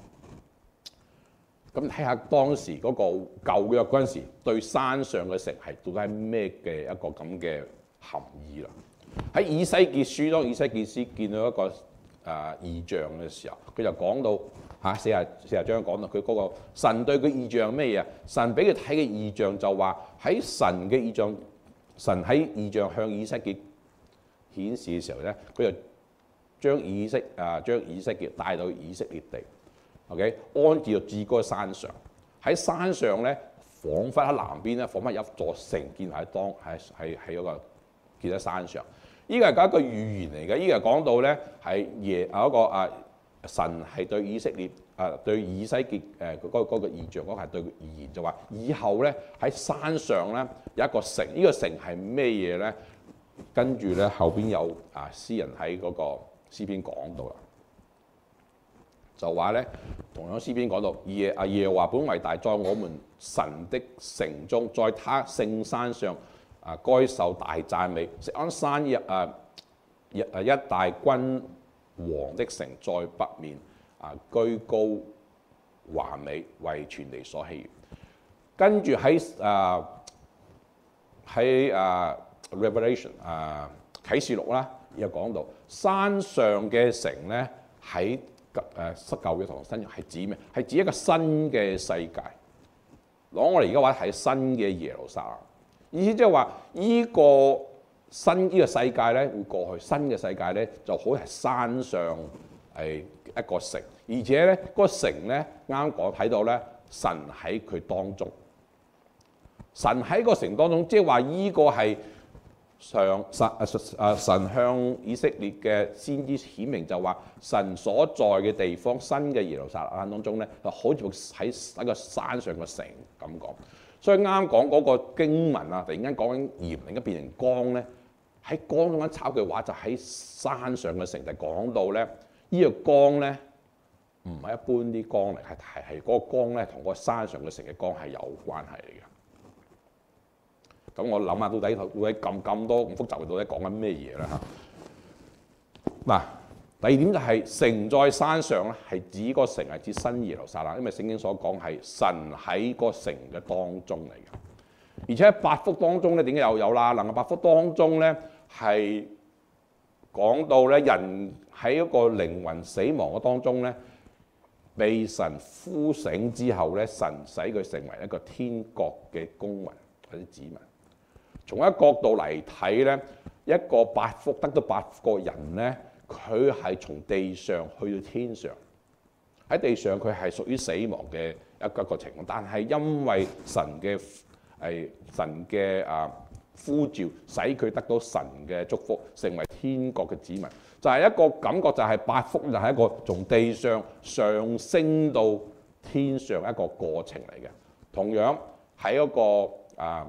咁睇下當時嗰個舊約嗰陣時對山上嘅城係到底係咩嘅一個咁嘅含義啦。喺以西結書當以西結書見到一個誒、呃、異象嘅時候，佢就講到嚇四十四十章講到佢嗰個神對佢異象咩嘢？神俾佢睇嘅異象就話喺神嘅異象，神喺異象向以西結顯示嘅時候咧，佢就將以色啊將以西結帶到以色列地 ，OK 安置到至高山上。喺山上咧，彷彿喺南邊咧，彷彿有一座城建喺當喺喺喺嗰個建喺山上。呢個係一個預言嚟嘅，呢個係講到咧係耶有一個啊神係對以色列啊對以西結誒嗰嗰個異象嗰個係對佢預言，就話以後咧喺山上咧有一個城，呢、這個城係咩嘢咧？跟住咧後邊有啊詩人喺嗰個詩篇講到啦，就話咧同樣詩篇講到耶啊耶和華本為大，在我們神的城中，在他聖山上。啊，該受大讚美。錫安山一啊一啊一大君王的城，在北面啊居高華美，為全地所喜悅。跟住喺啊喺啊 Revelation 啊啟示錄啦，又講到山上嘅城咧喺誒舊約同新約係指咩？係指一個新嘅世界。攞我哋而家話係新嘅耶路撒冷。意思即係話，依個新依個世界咧會過去，新嘅世界咧就好係山上係一個城，而且咧嗰個城咧啱講睇到咧，神喺佢當中，神喺個城當中，即係話依個係上神啊啊神向以色列嘅先知顯明，就話神所在嘅地方，新嘅耶路撒冷當中咧，就好似喺喺個山上個城咁講。所以啱講嗰個經文啊，突然間講緊鹽，突然間變成光咧，喺光中間抄句話就喺山上嘅城，就講到咧，呢個光咧唔係一般啲光嚟，係係係嗰個光咧同嗰個山上嘅城嘅光係有關係嚟嘅。咁我諗下到底到底咁咁多咁複雜嘅到底講緊咩嘢啦嚇？嗱。第二點就係城在山上咧，係指個城係指新耶路撒冷，因為聖經所講係神喺個城嘅當中嚟嘅。而且喺八福當中咧，點解又有啦？嗱，八福當中咧係講到咧人喺一個靈魂死亡嘅當中咧，被神呼醒之後咧，神使佢成為一個天國嘅公民或者子民。從一個角度嚟睇咧，一個八福得到八個人咧。佢係從地上去到天上，喺地上佢係屬於死亡嘅一個一個情況，但係因為神嘅係神嘅啊呼召，使佢得到神嘅祝福，成為天國嘅子民，就係、是、一個感覺，就係八福就係一個從地上上升到天上一個過程嚟嘅。同樣喺一個啊。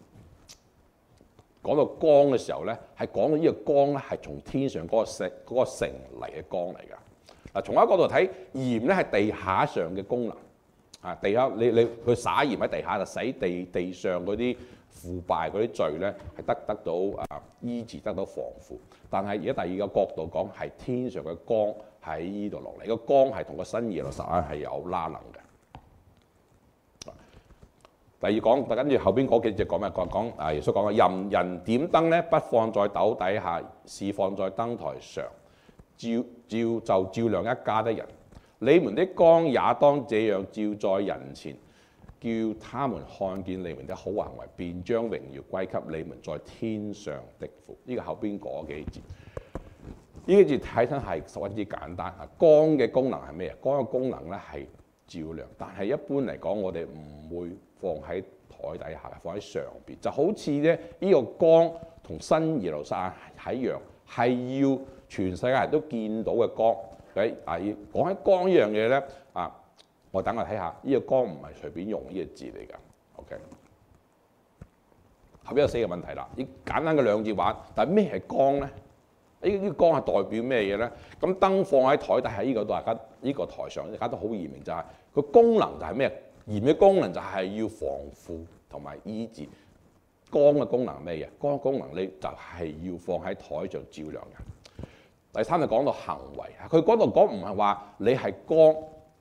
講到光嘅時候咧，係講到呢個光咧係從天上嗰個城嗰個城嚟嘅光嚟㗎。嗱，從一個角度睇，鹽咧係地下上嘅功能啊，地下你你去灑鹽喺地下就使地地上嗰啲腐敗嗰啲罪咧係得得到啊醫治，得到防腐。但係而家第二個角度講係天上嘅光喺呢度落嚟，個光係同個新耶路撒冷係有拉能嘅。第二講，跟住後邊嗰幾隻講咩？講講啊，耶穌講嘅人人點燈咧，不放在斗底下，是放在燈台上，照照就照亮一家的人。你們的光也當這樣照在人前，叫他們看見你們的好行為，便將榮耀歸給你們在天上的父。呢、這個後邊嗰幾節，呢幾節睇親係十分之簡單。啊，光嘅功能係咩啊？光嘅功能咧係照亮，但係一般嚟講，我哋唔會放喺台底下，放喺上邊，就好似咧呢個光同新耶路撒冷係一樣，係要全世界人都見到嘅光。誒啊，講起光呢樣嘢咧啊，我等我睇下，呢個光唔係隨便用呢個字嚟㗎。OK， 後邊有四個問題啦。呢簡單嘅兩字話，但係咩係光咧？呢呢個光係代表咩嘢咧？咁燈放喺台底下呢個大家呢個台上，大家都好易明，就係個功能就係咩？鹽嘅功能就係要防腐同埋醫治。光嘅功能係咩嘢？光嘅功能你就係要放喺台上照亮嘅。第三就講到行為，佢嗰度講唔係話你係光，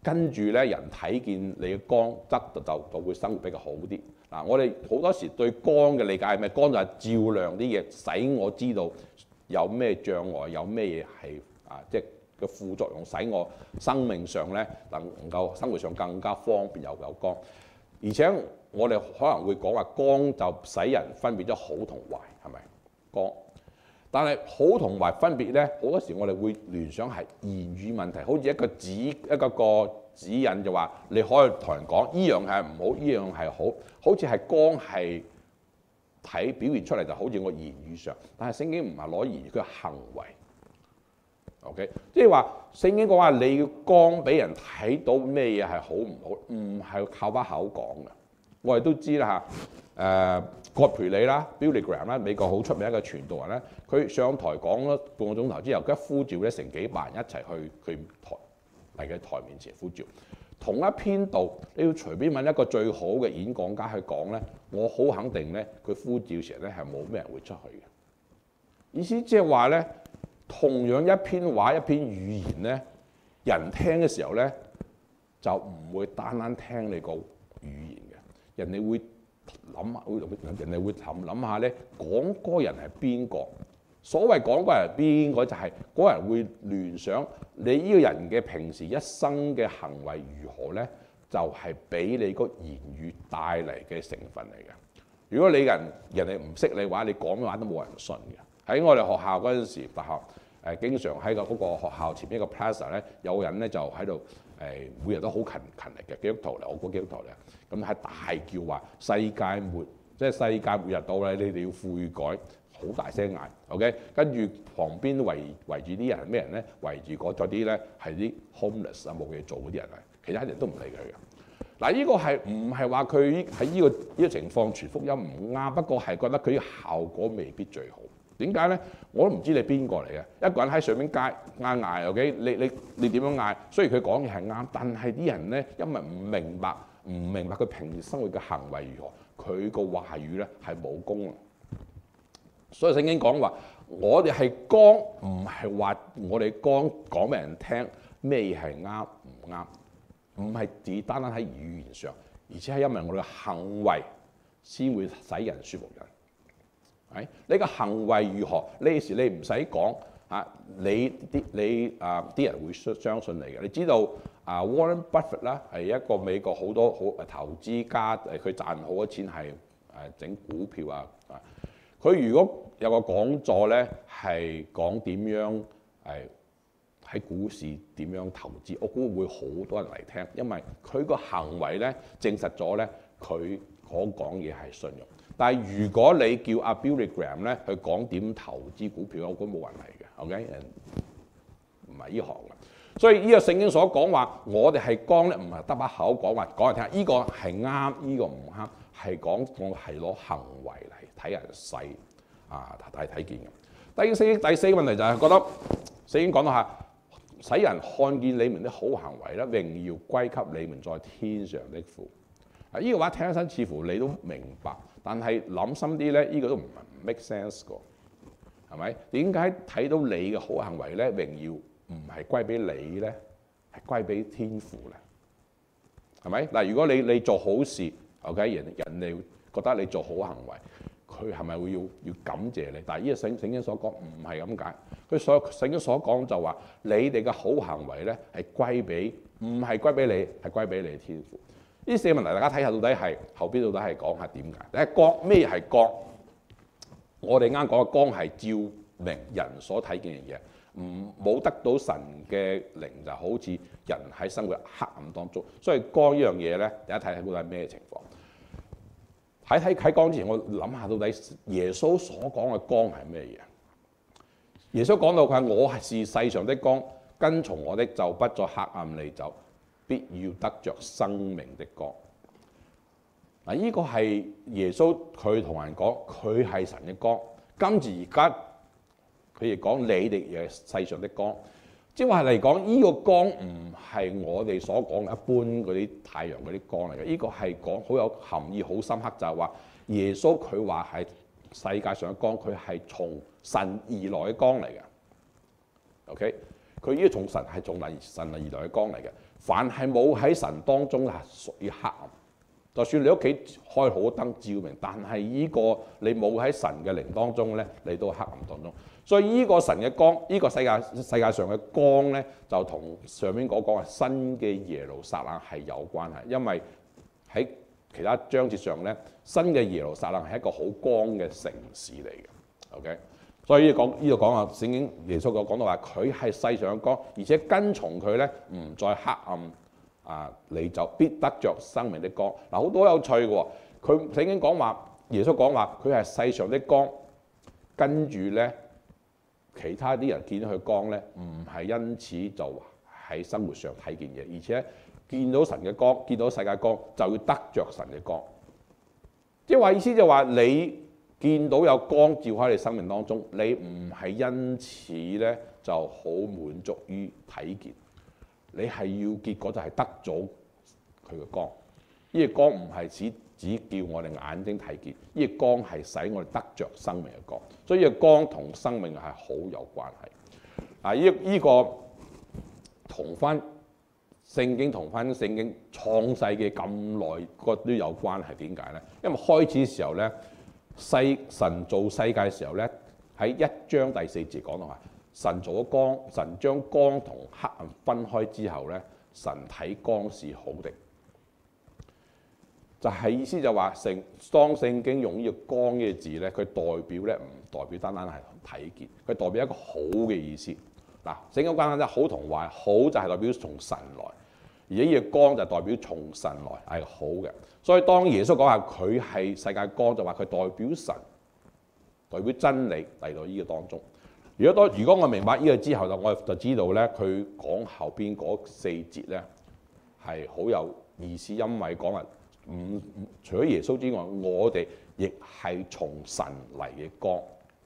跟住咧人睇見你嘅光質就就就會生活比較好啲。嗱，我哋好多時對光嘅理解係咩？光就係照亮啲嘢，使我知道有咩障礙，有咩嘢係啊，即係嘅副作用，使我生命上咧能夠生活上更加方便有有光。而且我哋可能會講話光就使人分別咗好同壞，係咪光？但係好同壞分別咧，好多時我哋會聯想係言語問題，好似一個指一個個指引就話你可以同人講依樣係唔好，依樣係好，好似係光係睇表現出嚟就好似我言語上，但係聖經唔係攞言語，佢係行為。OK， 即係話聖經講話你要光俾人睇到咩嘢係好唔好，唔係靠把口講嘅。我哋都知啦嚇，誒葛培理啦 Billy Graham 啦，美國好出名一個傳道人咧，佢上台講咗半個鐘頭之後，佢一呼召咧成幾萬人一齊去佢台嚟嘅台面前呼召。同一篇道，你要隨便問一個最好嘅演講家去講咧，我好肯定咧，佢呼召時咧係冇咩人會出去嘅。意思即係話咧，同樣一篇話一篇語言咧，人聽嘅時候咧就唔會單單聽你個語言嘅，人哋會諗下，會人哋會諗諗下咧，講嗰個人係邊個？所謂講嗰個人係邊個，就係嗰個人會聯想你呢個人嘅平時一生嘅行為如何咧，就係俾你個言語帶嚟嘅成分嚟嘅。如果你人人哋唔識你話，你講嘅話都冇人信嘅。喺我哋學校嗰陣時，大學誒經常喺個嗰個學校前面一個 plaza 咧，有人咧就喺度誒，每日都好勤勤力嘅基督徒嚟，我估基督徒嚟，咁係大叫話世界末，即係世界末日到咧，你哋要悔改。好大聲嗌 ，OK， 跟住旁邊圍圍住啲人係咩人咧？圍住嗰咗啲咧係啲 homeless 啊，冇嘢做嗰啲人啊，其他人都唔理佢嘅。嗱，呢個係唔係話佢喺呢個呢個情況傳福音唔啱？不過係覺得佢效果未必最好。點解咧？我都唔知你邊個嚟嘅。一個人喺上面街嗌嗌 ，OK， 你你你點樣嗌？雖然佢講嘢係啱，但係啲人咧因為唔明白，唔明白佢平時生活嘅行為如何，佢個話語咧係冇功啊。所以聖經講話，我哋係光，唔係話我哋光講俾人聽咩嘢係啱唔啱，唔係只單單喺語言上，而且係因為我哋嘅行為先會使人説服人。係你嘅行為如何，呢時你唔使講啊，你啲你啊啲人會相信你嘅。你知道啊 Warren Buffett 啦，係一個美國好多好投資家，誒佢賺好多錢係誒整股票啊啊。佢如果有個講座咧，係講點樣誒喺股市點樣投資，我估會好多人嚟聽，因為佢個行為咧證實咗咧佢講講嘢係信用。但係如果你叫阿 Billy Graham 咧去講點投資股票，我估冇人嚟嘅 ，OK？ 唔係呢行嘅。所以呢個聖經所講話，我哋係光咧，唔係得把口講話講嚟聽，呢個係啱，呢個唔啱，係講我係攞行為嚟睇人細啊，睇睇見嘅。第四第四個問題就係覺得聖經講到下，使人看見你們啲好行為咧，榮耀歸給你們在天上的父。啊，呢個話聽起身似乎你都明白，但係諗深啲咧，呢個都唔係唔 make sense 㗎，係咪？點解睇到你嘅好行為咧，榮耀唔係歸俾你咧，係歸俾天父咧？係咪？嗱，如果你你做好事 ，OK， 人人哋覺得你做好行為，佢係咪會要要感謝你？但係呢個聖聖經所講唔係咁解，佢所聖經所講就話你哋嘅好行為咧係歸俾，唔係歸俾你，係歸俾你嘅天父。呢四個問題，大家睇下到底係後邊到底係講下點解？第一，光咩係光？我哋啱講嘅光係照明人所睇見嘅嘢，唔冇得到神嘅靈，就好似人喺生活黑暗當中。所以光呢樣嘢咧，大家睇睇到底係咩情況？喺睇睇光之前，我諗下到底耶穌所講嘅光係咩嘢？耶穌講到佢係我係世上的光，跟從我的就不在黑暗裏走，必要得着生命的光。嗱，呢個係耶穌佢同人講，佢係神嘅光。跟住而家佢亦講你哋係世上的光，即係話嚟講，呢個光唔係我哋所講一般嗰啲太陽嗰啲光嚟嘅。呢個係講好有含義、好深刻，就係話耶穌佢話係世界上嘅光，佢係從神而來嘅光嚟嘅。OK， 佢呢個從神係從神而來嘅光嚟嘅。 凡係冇喺神當中係屬於黑暗。就算你屋企開好燈照明，但係呢個你冇喺神嘅靈當中咧，你都係黑暗當中。所以呢個神嘅光，呢、這個世界世界上嘅光咧，就同上面嗰講嘅新嘅耶路撒冷係有關係，因為喺其他章節上咧，新嘅耶路撒冷係一個好光嘅城市嚟嘅。OK， 所以講呢度講啊，聖經耶穌講講到話，佢係世上嘅光，而且跟從佢咧，唔再黑暗。啊！你就必得着生命的光。嗱，好多有趣嘅喎。佢聖經講話，耶穌講話，佢係世上的光。跟住咧，其他啲人見到佢光咧，唔係因此就喺生活上睇見嘢，而且見到神嘅光，見到世界光，就要得着神嘅光。即係話意思就話，你見到有光照喺你生命當中，你唔係因此咧就好滿足於睇見。你係要結果就係得咗佢嘅光，呢個光唔係只只叫我哋眼睛睇見，呢個光係使我哋得着生命嘅光，所以呢個光同生命係好有關係。啊，呢呢個同翻聖經同翻聖經創世嘅咁耐個都有關係，點解咧？因為開始嘅時候咧，世神造世界嘅時候咧，喺一章第四節講到話。神做咗光，神將光同黑暗分開之後咧，神睇光是好的，就係、是、意思就話聖當聖經用呢個光嘅字咧，佢代表咧唔代表單單係睇見，佢代表一個好嘅意思。嗱，聖經簡單啫，好同壞，好就係代表從神來，而呢個光就代表從神來係好嘅。所以當耶穌講話佢係世界光，就話佢代表神，代表真理嚟到呢個當中。如果當如果我明白呢個之後，就我就知道咧，佢講後邊嗰四節咧係好有意思，因為講話唔除咗耶穌之外，我哋亦係從神嚟嘅光。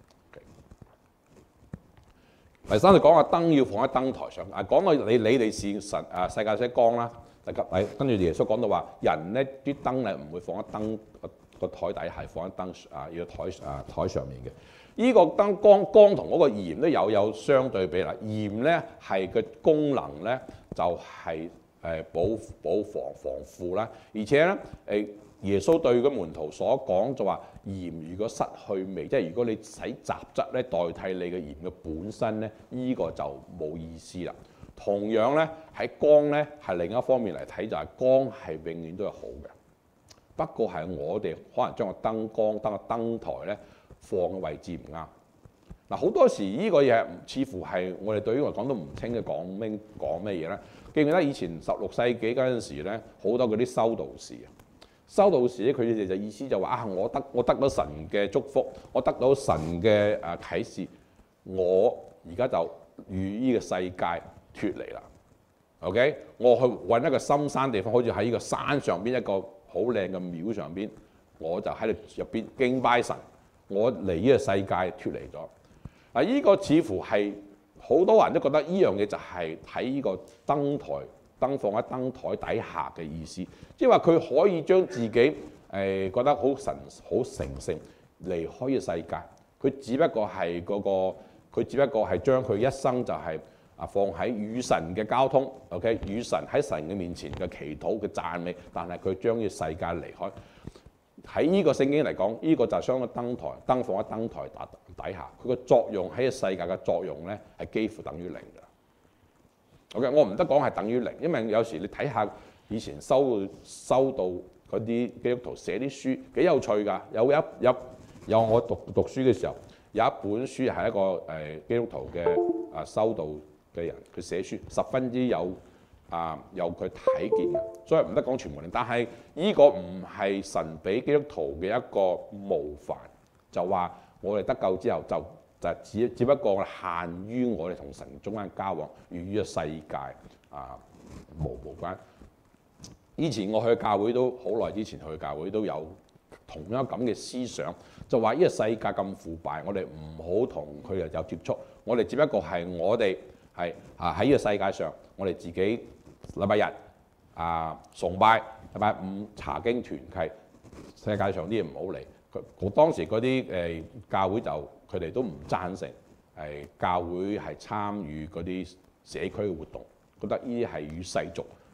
第三就講話燈要放喺燈台上，啊講到你你哋是神啊世界的光啦。第及跟住耶穌講到話，人咧啲燈咧唔會放喺燈個台底下，放喺燈啊要台啊台上面嘅。呢個燈光光同嗰個鹽咧有有相對比啦。鹽咧係個功能咧就係誒保保防防腐啦，而且咧誒耶穌對個門徒所講就話鹽如果失去味，即係如果你使雜質咧代替你嘅鹽嘅本身咧，呢個就冇意思啦。同樣咧喺光咧係另一方面嚟睇，就係光係永遠都係好嘅，不過係我哋可能將個燈光燈個燈台咧放嘅位置唔啱。嗱，好多時呢個嘢似乎係我哋對於我講都唔清嘅，講咩講咩嘢咧？記唔記得以前十六世紀嗰陣時咧，好多嗰啲修道士啊，修道士咧佢哋就意思就話啊，我得我得到神嘅祝福，我得到神嘅誒啟示，我而家就與呢個世界脫離啦。OK， 我去揾一個深山地方，好似喺呢個山上邊一個好靚嘅廟上邊，我就喺度入邊敬拜神，我離呢個世界脫離咗。嗱，呢個似乎係好多人都覺得呢樣嘢就係睇呢個燈台燈放喺燈台底下嘅意思，即係話佢可以將自己誒、呃、覺得好神好成聖離開呢個世界，佢只不過係嗰、那個佢只不過係將佢一生就係啊放喺與神嘅交通 ，OK， 與神喺神嘅面前嘅祈禱嘅讚美，但係佢將呢個世界離開。喺呢個聖經嚟講，呢、這個就係相當燈台燈放喺燈台底下，佢個作用喺個世界嘅作用咧係幾乎等於零㗎。OK， 我唔得講係等於零，因為有時你睇下以前修修道嗰啲基督徒寫啲書幾有趣㗎。有一有有我讀讀書嘅時候，有一本書係一個誒、呃、基督徒嘅啊修道嘅人，佢寫書十分之有。啊，有佢睇見嘅，所以唔得講全部靈。但係呢個唔係神俾基督徒嘅一個模範，就話我哋得救之後就就只只不過限於我哋同神中間交往，與呢個世界啊無無關。以前我去教會都好耐之前去教會都有同樣咁嘅思想，就話呢個世界咁腐敗，我哋唔好同佢哋有接觸。我哋只不過係我哋係啊喺呢個世界上，我哋自己。禮拜日啊崇拜，禮拜五查經團契，世界上啲嘢唔好嚟。佢我當時嗰啲誒教會就佢哋都唔贊成，係教會係參與嗰啲社區嘅活動，覺得呢啲係與世俗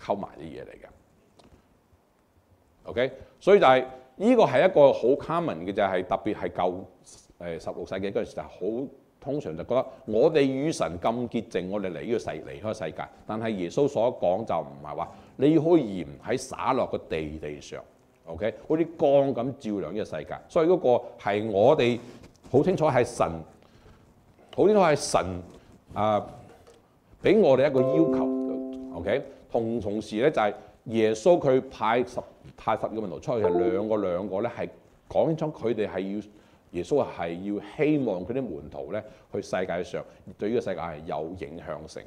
溝埋啲嘢嚟嘅。OK， 所以就係、是、呢、這個係一個好 common 嘅，就係、是、特別係舊誒十六世紀嗰陣時就好通常就覺得我哋與神咁潔淨，我哋嚟呢個世離開世界。但係耶穌所講就唔係話你要好似鹽喺灑落個地地上 ，OK， 好似光咁照亮呢個世界。所以嗰個係我哋好清楚係神，好清楚係神啊俾我哋一個要求 ，OK。同同時咧就係耶穌佢派十派十個門徒出去係兩個兩個咧係講清楚佢哋係要耶穌係要希望佢啲門徒咧去世界上對呢個世界係有影響性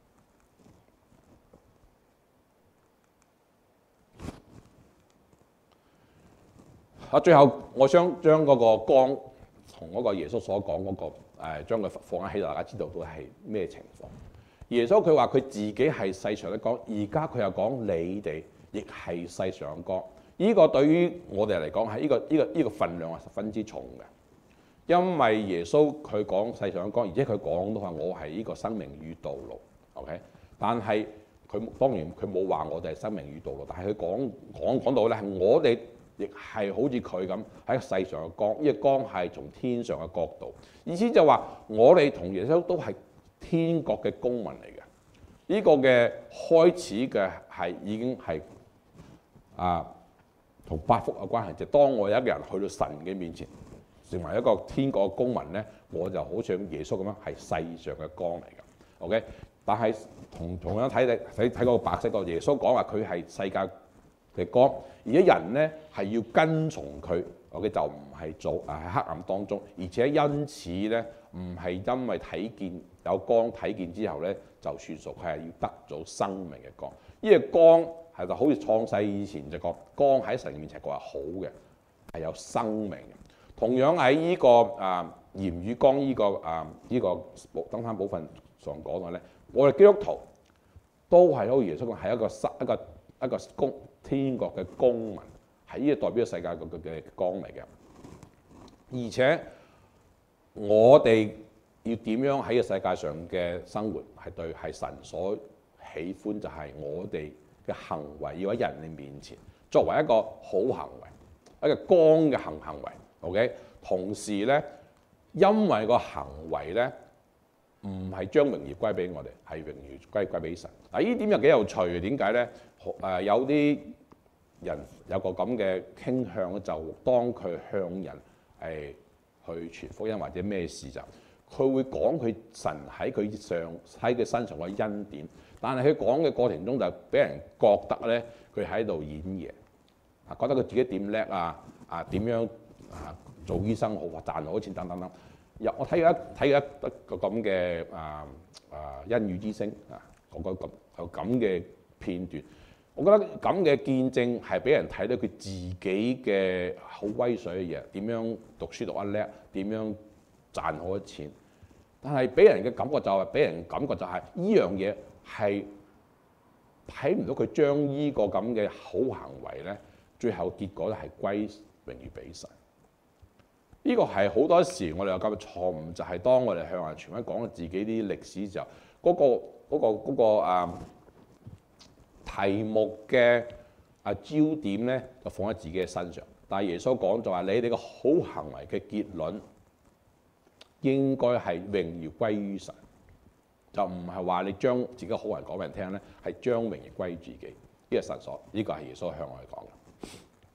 嘅。啊，最後我想將嗰個光同嗰個耶穌所講嗰、那個誒將佢放喺起度，大家知道到係咩情況？耶穌佢話佢自己係世上嘅光，而家佢又講你哋亦係世上嘅光。呢、這個對於我哋嚟講係呢個呢、這個呢、這個分量係十分之重嘅，因為耶穌佢講世上嘅光，而且佢講到話我係呢個生命與道路 ，OK。但係佢當然佢冇話我哋係生命與道路，但係佢講講講到咧係我哋亦係好似佢咁喺世上嘅光，呢個光係從天上嘅角度，意思就話我哋同耶穌都係天國嘅公民嚟嘅。呢、這個嘅開始嘅係已經係啊同八福有關係，就係、當我有一個人去到神嘅面前，成為一個天國嘅公民咧，我就好似耶穌咁樣係世上嘅光嚟嘅。OK， 但係同同樣睇睇睇嗰個白色個耶穌講話佢係世界嘅光，而且人咧係要跟從佢。OK， 就唔係做誒喺黑暗當中，而且因此咧唔係因為睇見有光睇見之後咧就算數，佢係要得到生命嘅光。呢、這個光係就好似創世以前就講光喺神面前講係好嘅，係有生命嘅。同樣喺呢、這個啊鹽與光呢、這個啊呢、這個登山寶訓上講嘅咧，我哋基督徒都係好似耶穌講係一個一個一個公天國嘅公民。係呢個代表世界嘅嘅光嚟嘅，而且我哋要點樣喺個世界上嘅生活係對係神所喜歡，就係我哋嘅行為要喺人哋面前作為一個好行為，一個光嘅行行為。OK， 同時咧，因為個行為咧唔係將榮耀歸俾我哋，係榮耀歸歸俾神。嗱，呢點又幾有趣嘅，點解咧？誒有啲人有個咁嘅傾向，就當佢向人誒去傳福音或者咩事就，佢會講佢神喺佢上喺佢身上嘅恩典，但係佢講嘅過程中就俾人覺得咧佢喺度演嘢，啊覺得佢自己點叻啊啊點樣啊做醫生好賺好錢等等等。有我睇咗一睇咗一個咁嘅啊啊恩語之聲啊，講個咁有咁嘅片段。我覺得咁嘅見證係俾人睇到佢自己嘅好威水嘅嘢，點樣讀書讀得叻，點樣賺好多錢。但係俾人嘅感覺就係、是，俾人感覺就係呢樣嘢係睇唔到佢將呢個咁嘅好行為咧，最後結果咧係歸榮譽俾神。呢、這個係好多時我哋有咁嘅錯誤，就係、是、當我哋向人傳開講自己啲歷史時候，嗰、那個嗰、那個嗰、那個啊題目嘅啊焦點咧就放喺自己嘅身上，但係耶穌講就話你哋個好行為嘅結論應該係榮耀歸於神，就唔係話你將自己好人講俾人聽咧，係將榮耀歸於自己。呢個神所，呢個係耶穌向我哋講嘅。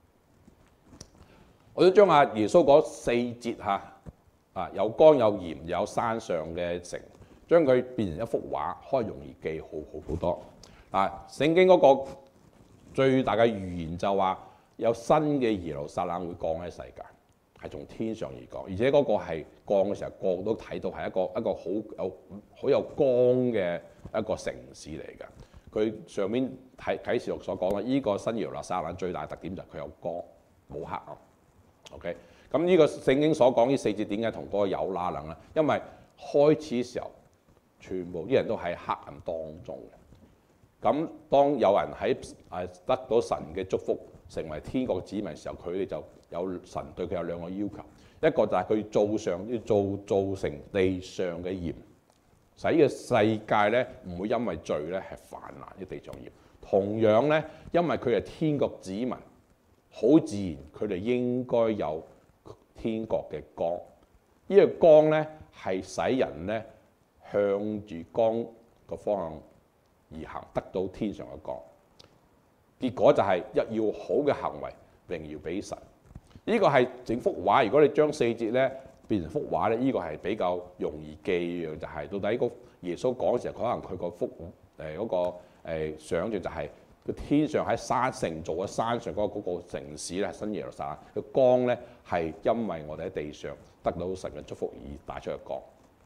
我都將阿耶穌嗰四節嚇啊有光有鹽有山上嘅城，將佢變成一幅畫，可以容易記好好好多。啊！聖經嗰個最大嘅預言就話有新嘅耶路撒冷會降喺世界，係從天上而降，而且嗰個係降嘅時候，個個都睇到係一個一個好有好有光嘅一個城市嚟嘅。佢上面睇啟示錄所講啦，呢個新耶路撒冷最大特點就係佢有光，冇黑暗。OK， 咁呢個聖經所講呢四節點解同嗰個有拉楞咧？因為開始嘅時候，全部啲人都喺黑暗當中嘅。咁當有人喺誒得到神嘅祝福，成為天國子民嘅時候，佢哋就有神對佢有兩個要求，一個就係佢造上要造造成地上嘅鹽，使呢個世界咧唔會因為罪咧係氾濫啲地上鹽。 同樣咧，因為佢係天國子民，好自然佢哋應該有天國嘅光。呢、這個光咧係使人咧向住光個方向而行，得到天上嘅光。結果就係一要好嘅行為，榮耀俾神。呢、這個係整幅畫。如果你將四節咧變成幅畫咧，呢、這個係比較容易記嘅，就係、是、到底個耶穌講嘅時候，可能佢個幅誒嗰個誒想像就係個天上喺山城造嘅山上嗰嗰個城市咧，新耶路撒冷個光咧係因為我哋喺地上得到神嘅祝福而帶出嘅光。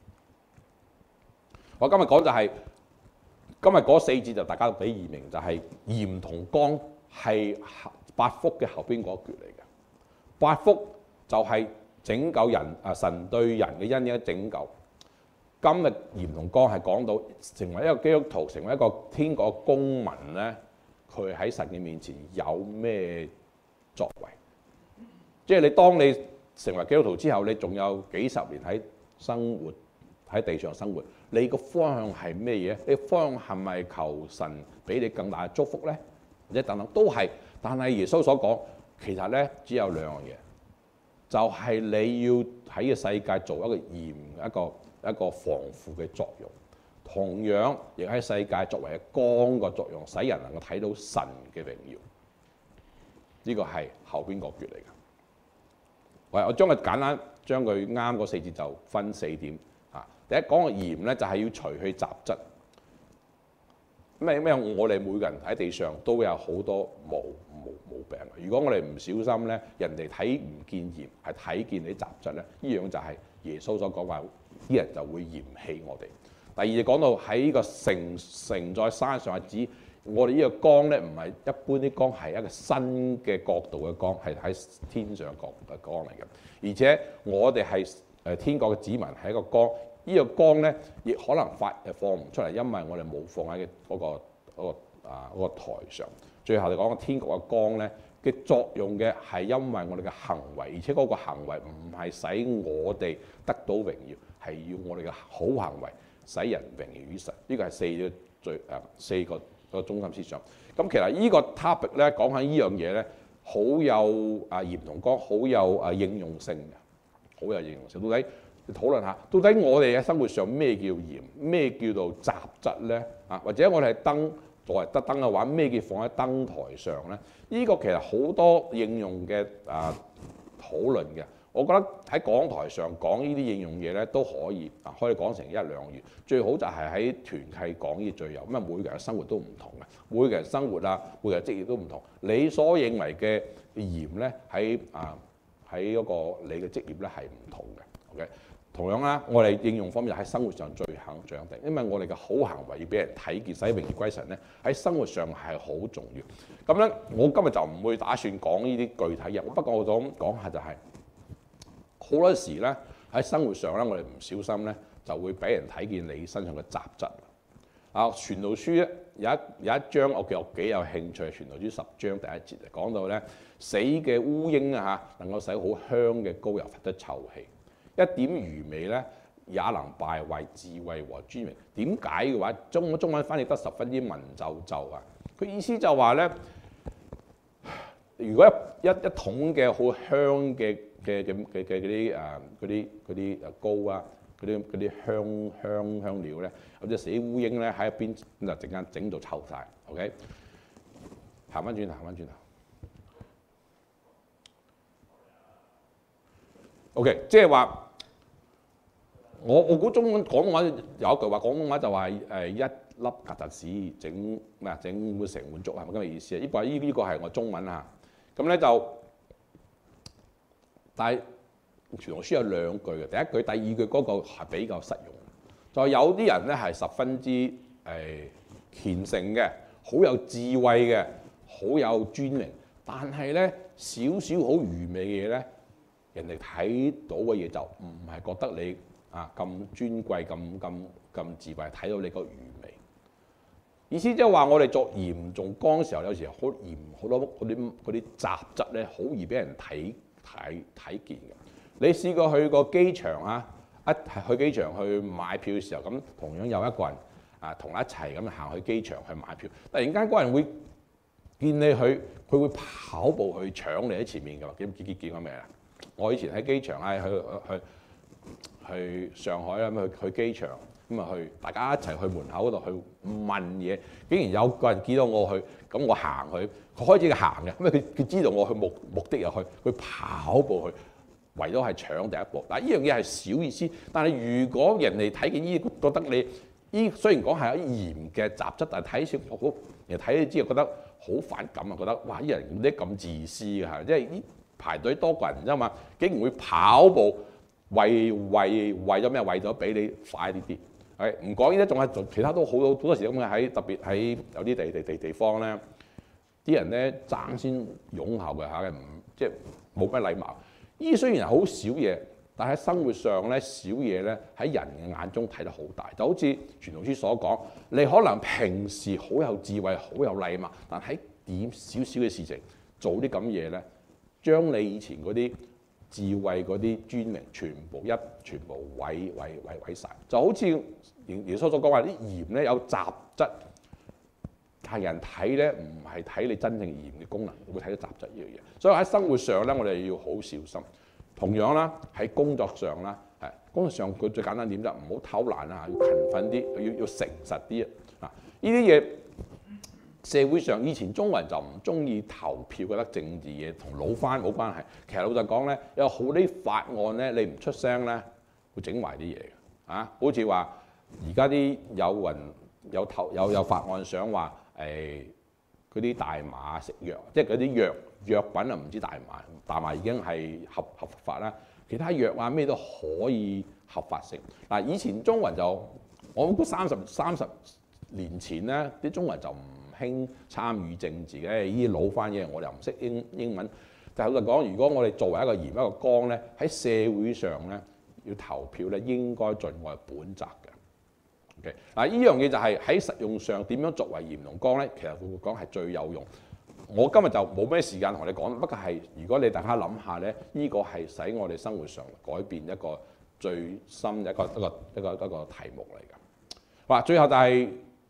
我今日講就係、是、今日嗰四節就大家都俾易明，就係、是、鹽同光係八福嘅後邊嗰一橛嚟嘅。八福就係拯救人啊，神對人嘅恩典拯救。今日鹽同光係講到成為一個基督徒，成為一個天國公民咧，佢喺神嘅面前有咩作為？即係你當你成為基督徒之後，你仲有幾十年喺生活喺地上生活，你個方向係咩嘢？你個方向係咪求神俾你更大嘅祝福咧？或者等等都係，但係耶穌所講其實咧只有兩樣嘢，就係、是、你要喺個世界做一個鹽一個。一個防腐嘅作用，同樣亦喺世界作為光個作用，使人能夠睇到神嘅榮耀。呢、這個係後邊個橛嚟嘅。喂，我將佢簡單將佢啱嗰四節就分四點。啊，第一講個鹽咧，就係、是、要除去雜質。咩咩？我哋每個人喺地上都有好多毛毛毛病。如果我哋唔小心咧，人哋睇唔見鹽，係睇見你啲雜質咧，呢樣就係耶穌所講話。啲人就會嫌棄我哋。第二就講到喺呢個城城在山上係指我哋呢個光咧，唔係一般啲光，係一個新嘅角度嘅光，係喺天上角嘅光嚟嘅。而且我哋係誒天國嘅子民，係一個光。呢、這個光咧，亦可能發誒放唔出嚟，因為我哋冇放喺嗰、那個嗰、那個啊嗰、那個台上。最後嚟講個天國嘅光咧嘅作用嘅係因為我哋嘅行為，而且嗰個行為唔係使我哋得到榮耀。係要我哋嘅好行為使人榮耀於神，呢、這個係四個最誒、呃、四個個中心思想。咁其實呢個 topic 咧講緊呢樣嘢咧，好有啊鹽同光，好有啊應用性嘅，好有應用性。到底討論下，到底我哋喺生活上咩叫鹽，咩叫做雜質咧？啊，或者我哋係燈作為得燈嘅話，咩叫放喺燈台上咧？呢、這個其實好多應用嘅啊討論嘅。我覺得喺講台上講呢啲應用嘢咧都可以啊，可以講成一兩月。最好就係喺團契講呢最有，因為每個人嘅生活都唔同嘅，每個人生活啊，每個人職業都唔同。你所認為嘅鹽咧喺啊喺嗰個你嘅職業咧係唔同嘅。OK， 同樣啦，我哋應用方面喺生活上最肯最肯定，因為我哋嘅好行為要俾人睇見，使榮耀歸神咧喺生活上係好重要。咁咧，我今日就唔會打算講呢啲具體嘢，不過我想講下就係、是。好多時咧喺生活上咧，我哋唔小心咧就會俾人睇見你身上嘅雜質。啊，傳道書咧有一有一章，我其實幾有興趣。傳道書十章第一節就講到咧，死嘅烏蠅啊嚇，能夠使好香嘅膏油發得臭氣，一點餘味咧也能敗壞智慧和尊榮。點解嘅話，中中文翻譯得十分之文縐縐啊！佢意思就話咧，如果一一一桶嘅好香嘅嘅嘅嘅嘅嗰啲誒嗰啲嗰啲誒膏啊，嗰啲嗰啲香香香料咧，有隻死烏蠅咧喺一邊就陣間整到臭晒。OK， 行翻轉頭，行翻轉頭。OK， 即係話我我估中文廣東話有一句話，廣東話就話誒一粒曱甴屎整咩啊，整碗成碗粥係咪咁嘅意思啊？呢個呢呢個係我中文啊。咁咧就。但係傳道書有兩句嘅，第一句、第二句嗰個係比較實用。就有啲人咧係十分之誒、呃、虔誠嘅，好有智慧嘅，好有尊榮，但係咧少少好愚昧嘅嘢咧，人哋睇到嘅嘢就唔係覺得你啊咁尊貴、咁咁咁智慧，睇到你個愚昧。意思即係話我哋作鹽做光嘅時候，有時好鹽好多嗰啲嗰啲雜質咧，好易俾人睇。睇睇見嘅，你試過去個機場啊？一去機場去買票嘅時候，咁同樣有一個人啊，同你一齊咁行去機場去買票。突然間嗰人會見你佢，佢會跑步去搶你喺前面㗎嘛？見見見過未啊？我以前喺機場啊，去去去上海啦，咁去去機場咁啊去，大家一齊去門口嗰度去問嘢，竟然有個人見到我去，咁我行去，佢開始行嘅，因為佢佢知道我去目目的入去，佢跑步去。為咗係搶第一步，嗱呢樣嘢係小意思，但係如果人哋睇見呢，覺得你呢雖然講係有鹽嘅雜質，但係睇少好，人睇你之後覺得好反感啊，覺得哇呢人點解咁自私嘅嚇？即係呢排隊多個人啫嘛，竟然會跑步為為為咗咩？為咗俾你快啲啲。係唔講呢啲，仲係其他都好多好多時咁嘅，喺特別喺有啲地地地地方咧，啲人咧爭先擁後嘅嚇，唔即係冇乜禮貌。呢啲雖然係好少嘢，但喺生活上咧，小嘢咧喺人嘅眼中睇得好大。就好似傳道書所講，你可能平時好有智慧、好有禮貌，但喺點少少嘅事情做啲咁嘢咧，將你以前嗰啲智慧、嗰啲尊名全部一全部毀毀毀毀曬。就好似耶穌所講話，啲鹽咧有雜質，但係人睇咧唔係睇你真正鹽嘅功能，會睇到雜質呢樣嘢。所以喺生活上咧，我哋要好小心。同樣啦，喺工作上啦，係工作上佢最簡單點啫，唔好偷懶啊，要勤奮啲，要要誠實啲啊。呢啲嘢社會上以前中國人就唔中意投票，覺得政治嘢同老翻冇關係。其實老實講咧，有好啲法案咧，你唔出聲咧，會整壞啲嘢嘅啊。好似話而家啲有人有投有有法案想話誒嗰啲大麻食藥，即係嗰啲藥藥品啊，唔知大麻大麻已經係合合法啦。其他藥啊咩都可以合法性。嗱，以前中國人就我估三十三十年前咧，啲中國人就唔興參與政治嘅，呢啲老翻嘢我哋又唔識英英文。但係老實講，如果我哋作為一個鹽一個光咧，喺社會上咧要投票咧，應該盡我哋本責嘅。OK， 嗱呢樣嘢就係喺實用上點樣作為鹽同光咧，其實會講係最有用。我今日就冇咩時間同你講，不過係如果你大家諗下咧，呢、這個係使我哋生活上改變一個最深嘅一個一個一個一個，一個題目嚟㗎。好啦，最後就係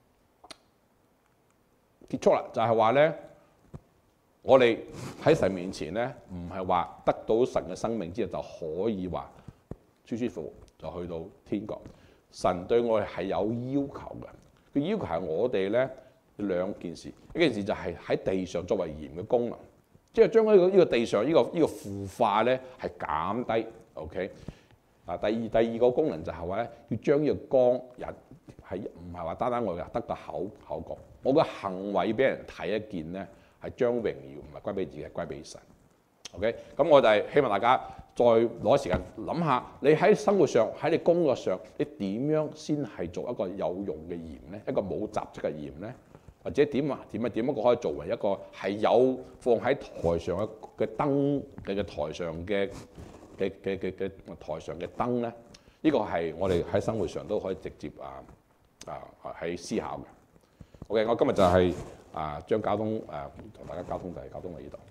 結束啦，就係話咧，我哋喺神面前咧，唔係話得到神嘅生命之後就可以話舒舒服服就去到天國。神對我哋係有要求嘅，佢要求係我哋咧兩件事，一件事就係喺地上作為鹽嘅功能，即係將呢個呢個地上呢個呢個腐化咧係減低。OK， 啊，第二第二個功能就係話咧，要將呢個光引係唔係話單單我嘅得個口口角，我嘅行為俾人睇一見咧，係將榮耀唔係歸俾自己，係歸俾神。OK， 咁我就係希望大家再攞時間諗下，你喺生活上喺你工作上，你點樣先係做一個有用嘅鹽咧？一個冇雜質嘅鹽咧？或者點啊點啊點一個可以作為一個係有放喺台上嘅嘅燈嘅嘅台上嘅嘅嘅嘅嘅台上嘅燈咧？呢個係我哋喺生活上都可以直接啊啊喺思考嘅。OK， 我今日就係、是、啊將交通誒同大家交通就係交通喺呢度。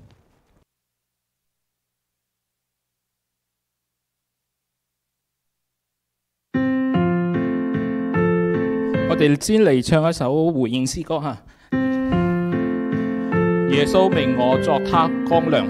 我哋先嚟唱一首回應詩歌嚇。耶穌命我作他光亮，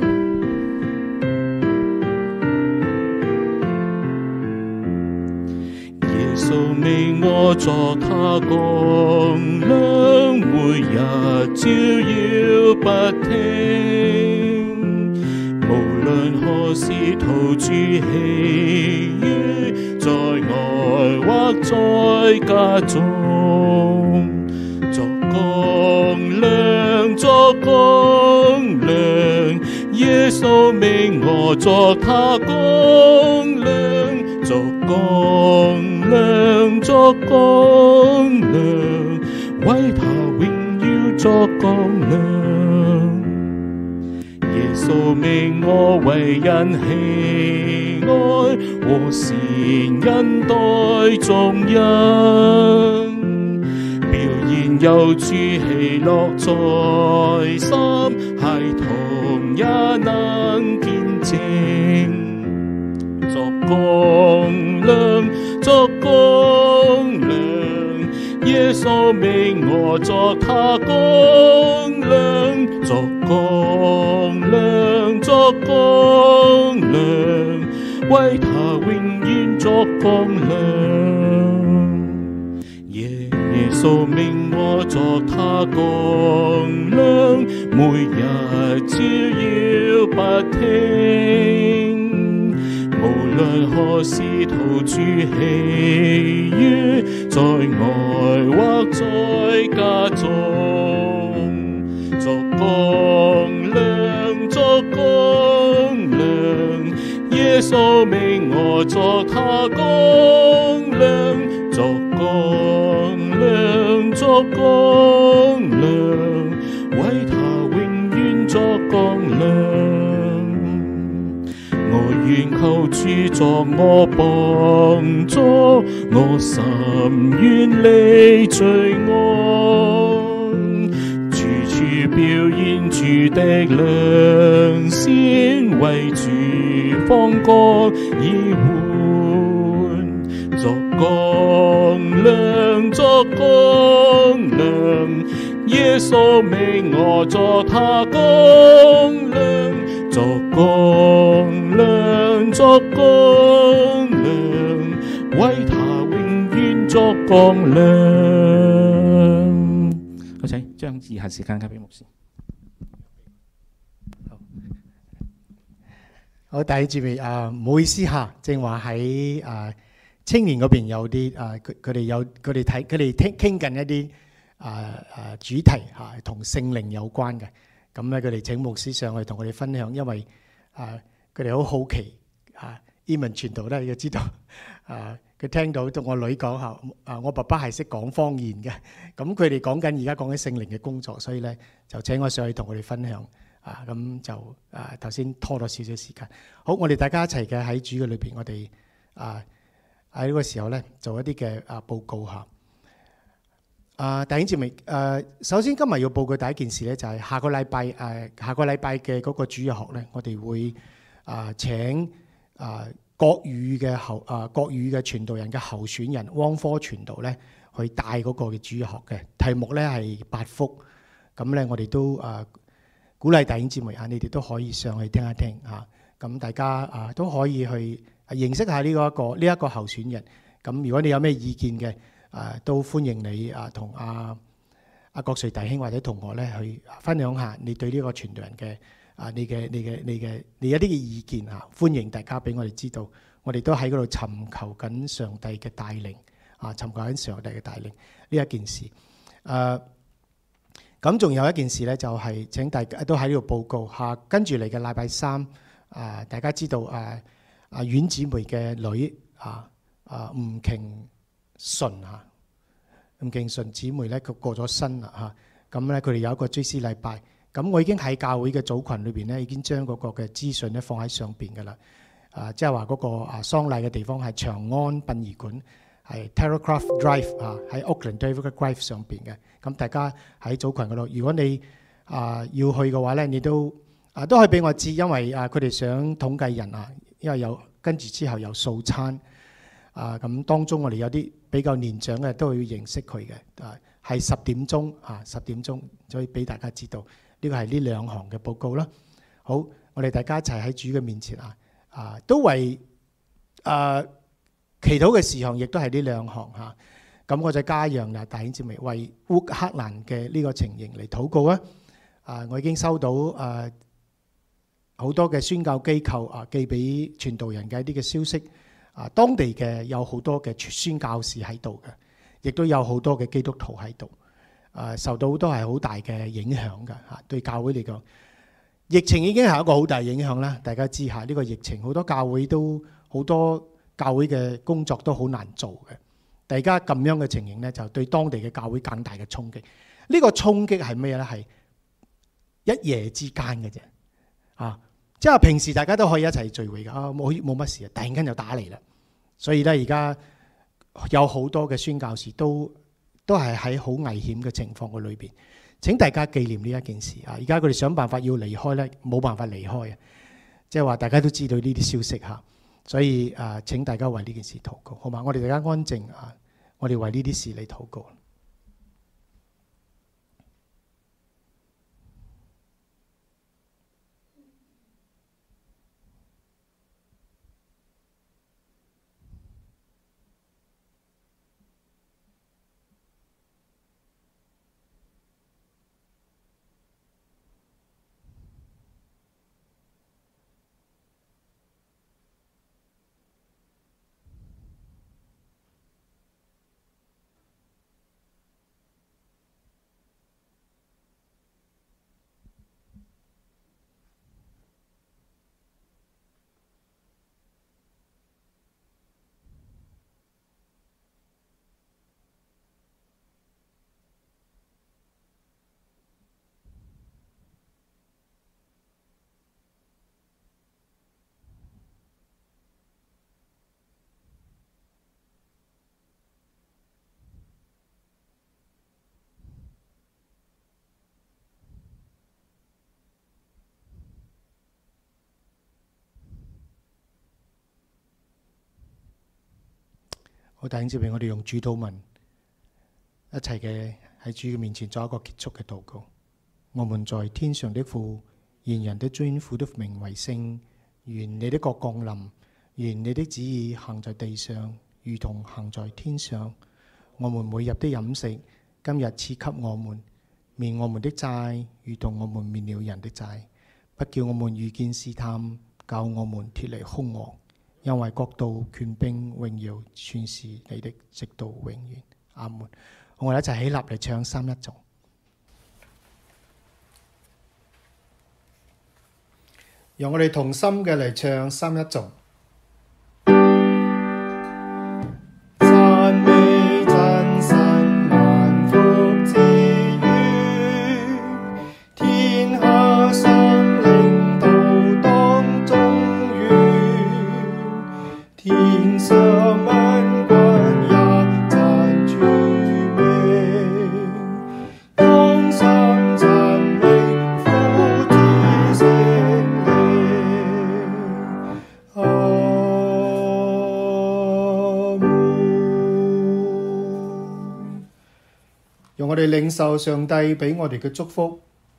耶穌命我作他光亮，每日照耀不停，無論何時陶鑄喜悅，在外或在家中，作光亮，作光亮，耶穌命我作他光亮，作光亮，作光亮，為他榮耀作光亮。耶穌命我為人喜愛和善恩待眾人，表現有主喜樂在心，孩童也能見證。作光亮，作光亮，耶穌命我作他光亮，作光亮，作光亮，為他永遠作光亮。耶穌命我作他光亮，每日照耀不停，無論何時陶住喜悅，在外或在家中，作光亮，作光亮，耶穌命我作他光亮，作光亮，作光亮，為他永遠作光亮。我願求主作我幫助，我心願離罪惡，處處表現主的良善，為主放光而活，作光亮，作光亮，耶穌命我作他光亮，作光亮，作光亮，為他永遠作光亮。好，請將以下時間交俾牧師。 好，弟兄姊妹啊，唔好意思嚇，正話喺啊青年嗰邊有啲啊，佢佢哋有佢哋睇佢哋傾傾緊一啲啊啊主題嚇，同聖靈有關嘅。咁咧，佢哋請牧師上去同我哋分享，因為啊，佢哋好好奇啊。Evan 傳道咧，你要知道啊，佢聽到同我女講下啊，我爸爸係識講方言嘅。咁佢哋講緊而家講緊聖靈嘅工作，所以咧就請我上去同佢哋分享啊。咁就啊頭先拖咗少少時間。好，我哋大家一齊嘅喺主嘅裏邊，我哋啊喺呢個時候咧做一啲嘅啊報告下。啊，弟兄姊妹，誒，首先今日要報告第一件事咧，就係下個禮拜誒，下個禮拜嘅嗰個主日學咧，我哋會啊請啊國語嘅候啊國語嘅傳道人嘅候選人汪科傳道咧，去帶嗰個嘅主日學嘅題目咧係八福。咁咧我哋都啊鼓勵弟兄姊妹啊，你哋都可以上去聽一聽嚇。咁大家啊都可以去認識下呢個一個呢一個候選人。咁如果你有咩意見嘅，啊，都歡迎你啊，同阿阿郭瑞弟兄或者同學咧去分享下你對呢個傳道人嘅啊，你嘅你嘅你嘅你有啲嘅意見啊，歡迎大家俾我哋知道，我哋都喺嗰度尋求緊上帝嘅帶領啊，尋求緊上帝嘅帶領呢一件事。誒，咁仲有一件事咧，就係請大家都喺呢度報告下，跟住嚟嘅禮拜三啊，大家知道啊啊阮姊妹嘅女啊啊吳瓊順嚇，吳敬順姊妹咧，佢過咗身啦嚇，咁咧佢哋有一個追思禮拜，咁我已經喺教會嘅組群裏邊咧，已經將嗰個嘅資訊咧放喺上邊噶啦，啊即係話嗰個啊喪禮嘅地方係長安殯儀館，係 Terracraft Drive 啊，喺 Auckland Terracraft Drive 上邊嘅，咁大家喺組群嗰度，如果你啊要去嘅話咧，你都啊都可以俾我知，因為啊佢哋想統計人啊，因為有跟住之後有素餐。啊，咁當中我哋有啲比較年長嘅都要認識佢嘅，啊，係十點鐘啊，十點鐘，所以俾大家知道呢個係呢兩行嘅報告啦。好，我哋大家一齊喺主嘅面前啊，啊，都為啊祈禱嘅事項，亦都係呢兩行嚇。咁我再加一樣啦，弟兄姊妹為烏克蘭嘅呢個情形嚟禱告啊。啊，我已經收到啊好多嘅宣教機構啊寄俾傳道人嘅一啲嘅消息。啊，當地嘅有好多嘅宣教士喺度嘅，亦都有好多嘅基督徒喺度，啊，受到都係好大嘅影響嘅嚇。對教會嚟講，疫情已經係一個好大影響啦。大家知下呢個疫情，好多教會都好多教會嘅工作都好難做嘅。大家咁樣嘅情形咧，就對當地嘅教會更大嘅衝擊。呢個衝擊係咩咧？係一夜之間嘅啫，啊！即係平時大家都可以一齊聚會㗎，啊冇冇乜事啊，突然間就打嚟啦。所以咧，而家有好多嘅宣教士都都係喺好危險嘅情況嘅裏邊。請大家紀念呢一件事啊！而家佢哋想辦法要離開咧，冇辦法離開啊！即係話大家都知道呢啲消息嚇，所以啊，請大家為呢件事禱告，好嘛？我哋大家安靜啊，我哋為呢啲事嚟禱告。 好，弟兄姊妹，我哋用主禱文一齊嘅喺主嘅面前做一個結束嘅禱告。我們在天上的父，願人的尊父的名為聖，願你的國降臨，願你的旨意行在地上，如同行在天上。我們每日的飲食，今日賜給我們，免我們的債，如同我們免了人的債，不叫我們遇見試探，救我們脫離兇惡。因為國度、權柄、榮耀，全是你的，直到永遠。阿門。我哋一齊起立嚟唱三一頌。讓我哋同心嘅嚟唱三一頌。讚美真神萬福之源，天下生靈都當中願，天上萬軍也讚主名，當心讚美父子聖靈。阿門。讓我哋領受上帝俾我哋嘅祝福，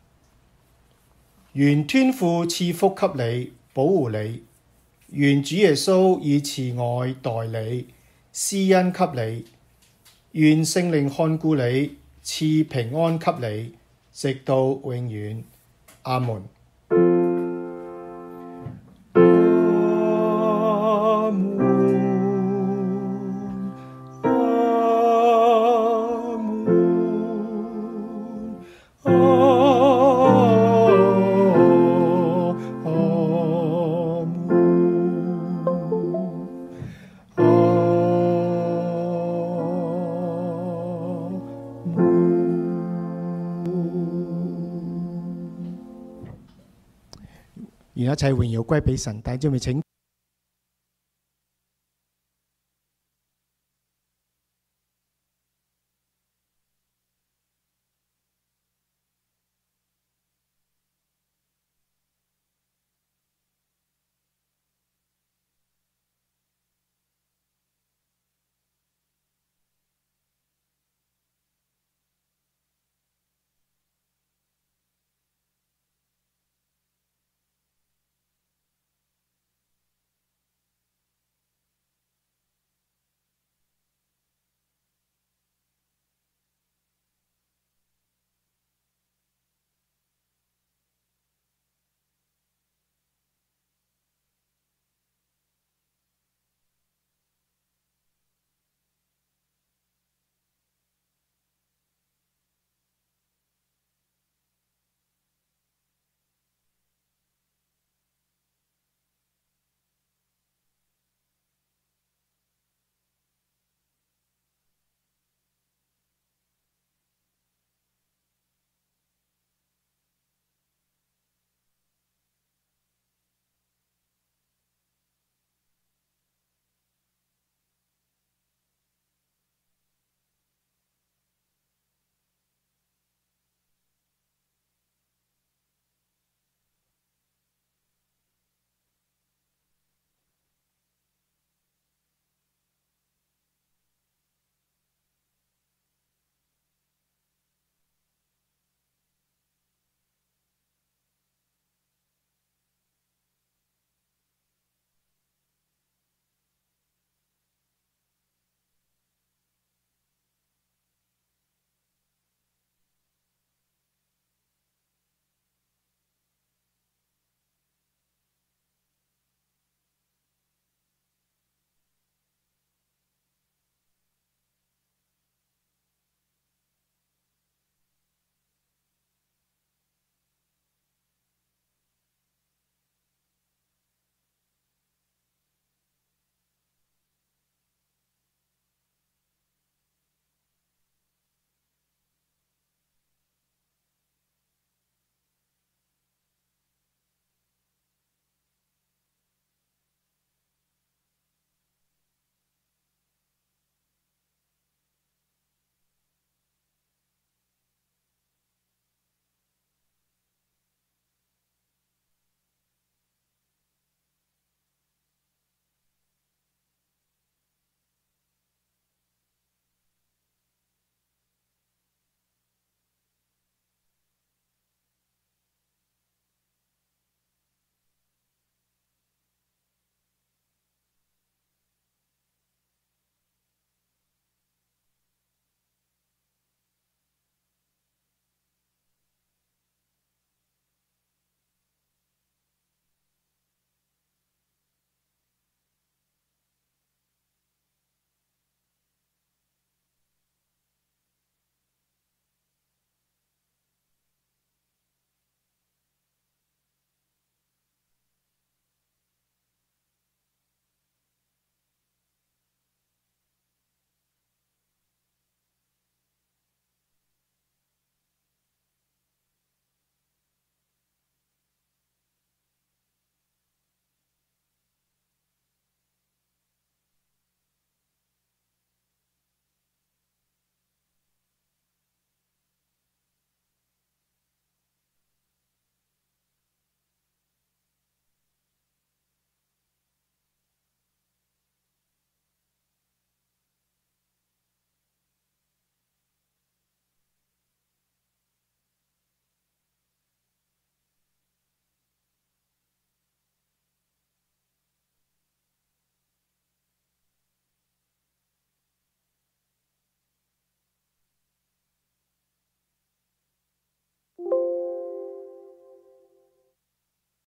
願天父賜福給你，保護你；願主耶穌以慈愛待你，施恩給你；願聖靈看顧你，賜平安給你，直到永遠。阿門。阿門。阿願一切榮耀歸俾神，弟兄姊妹請。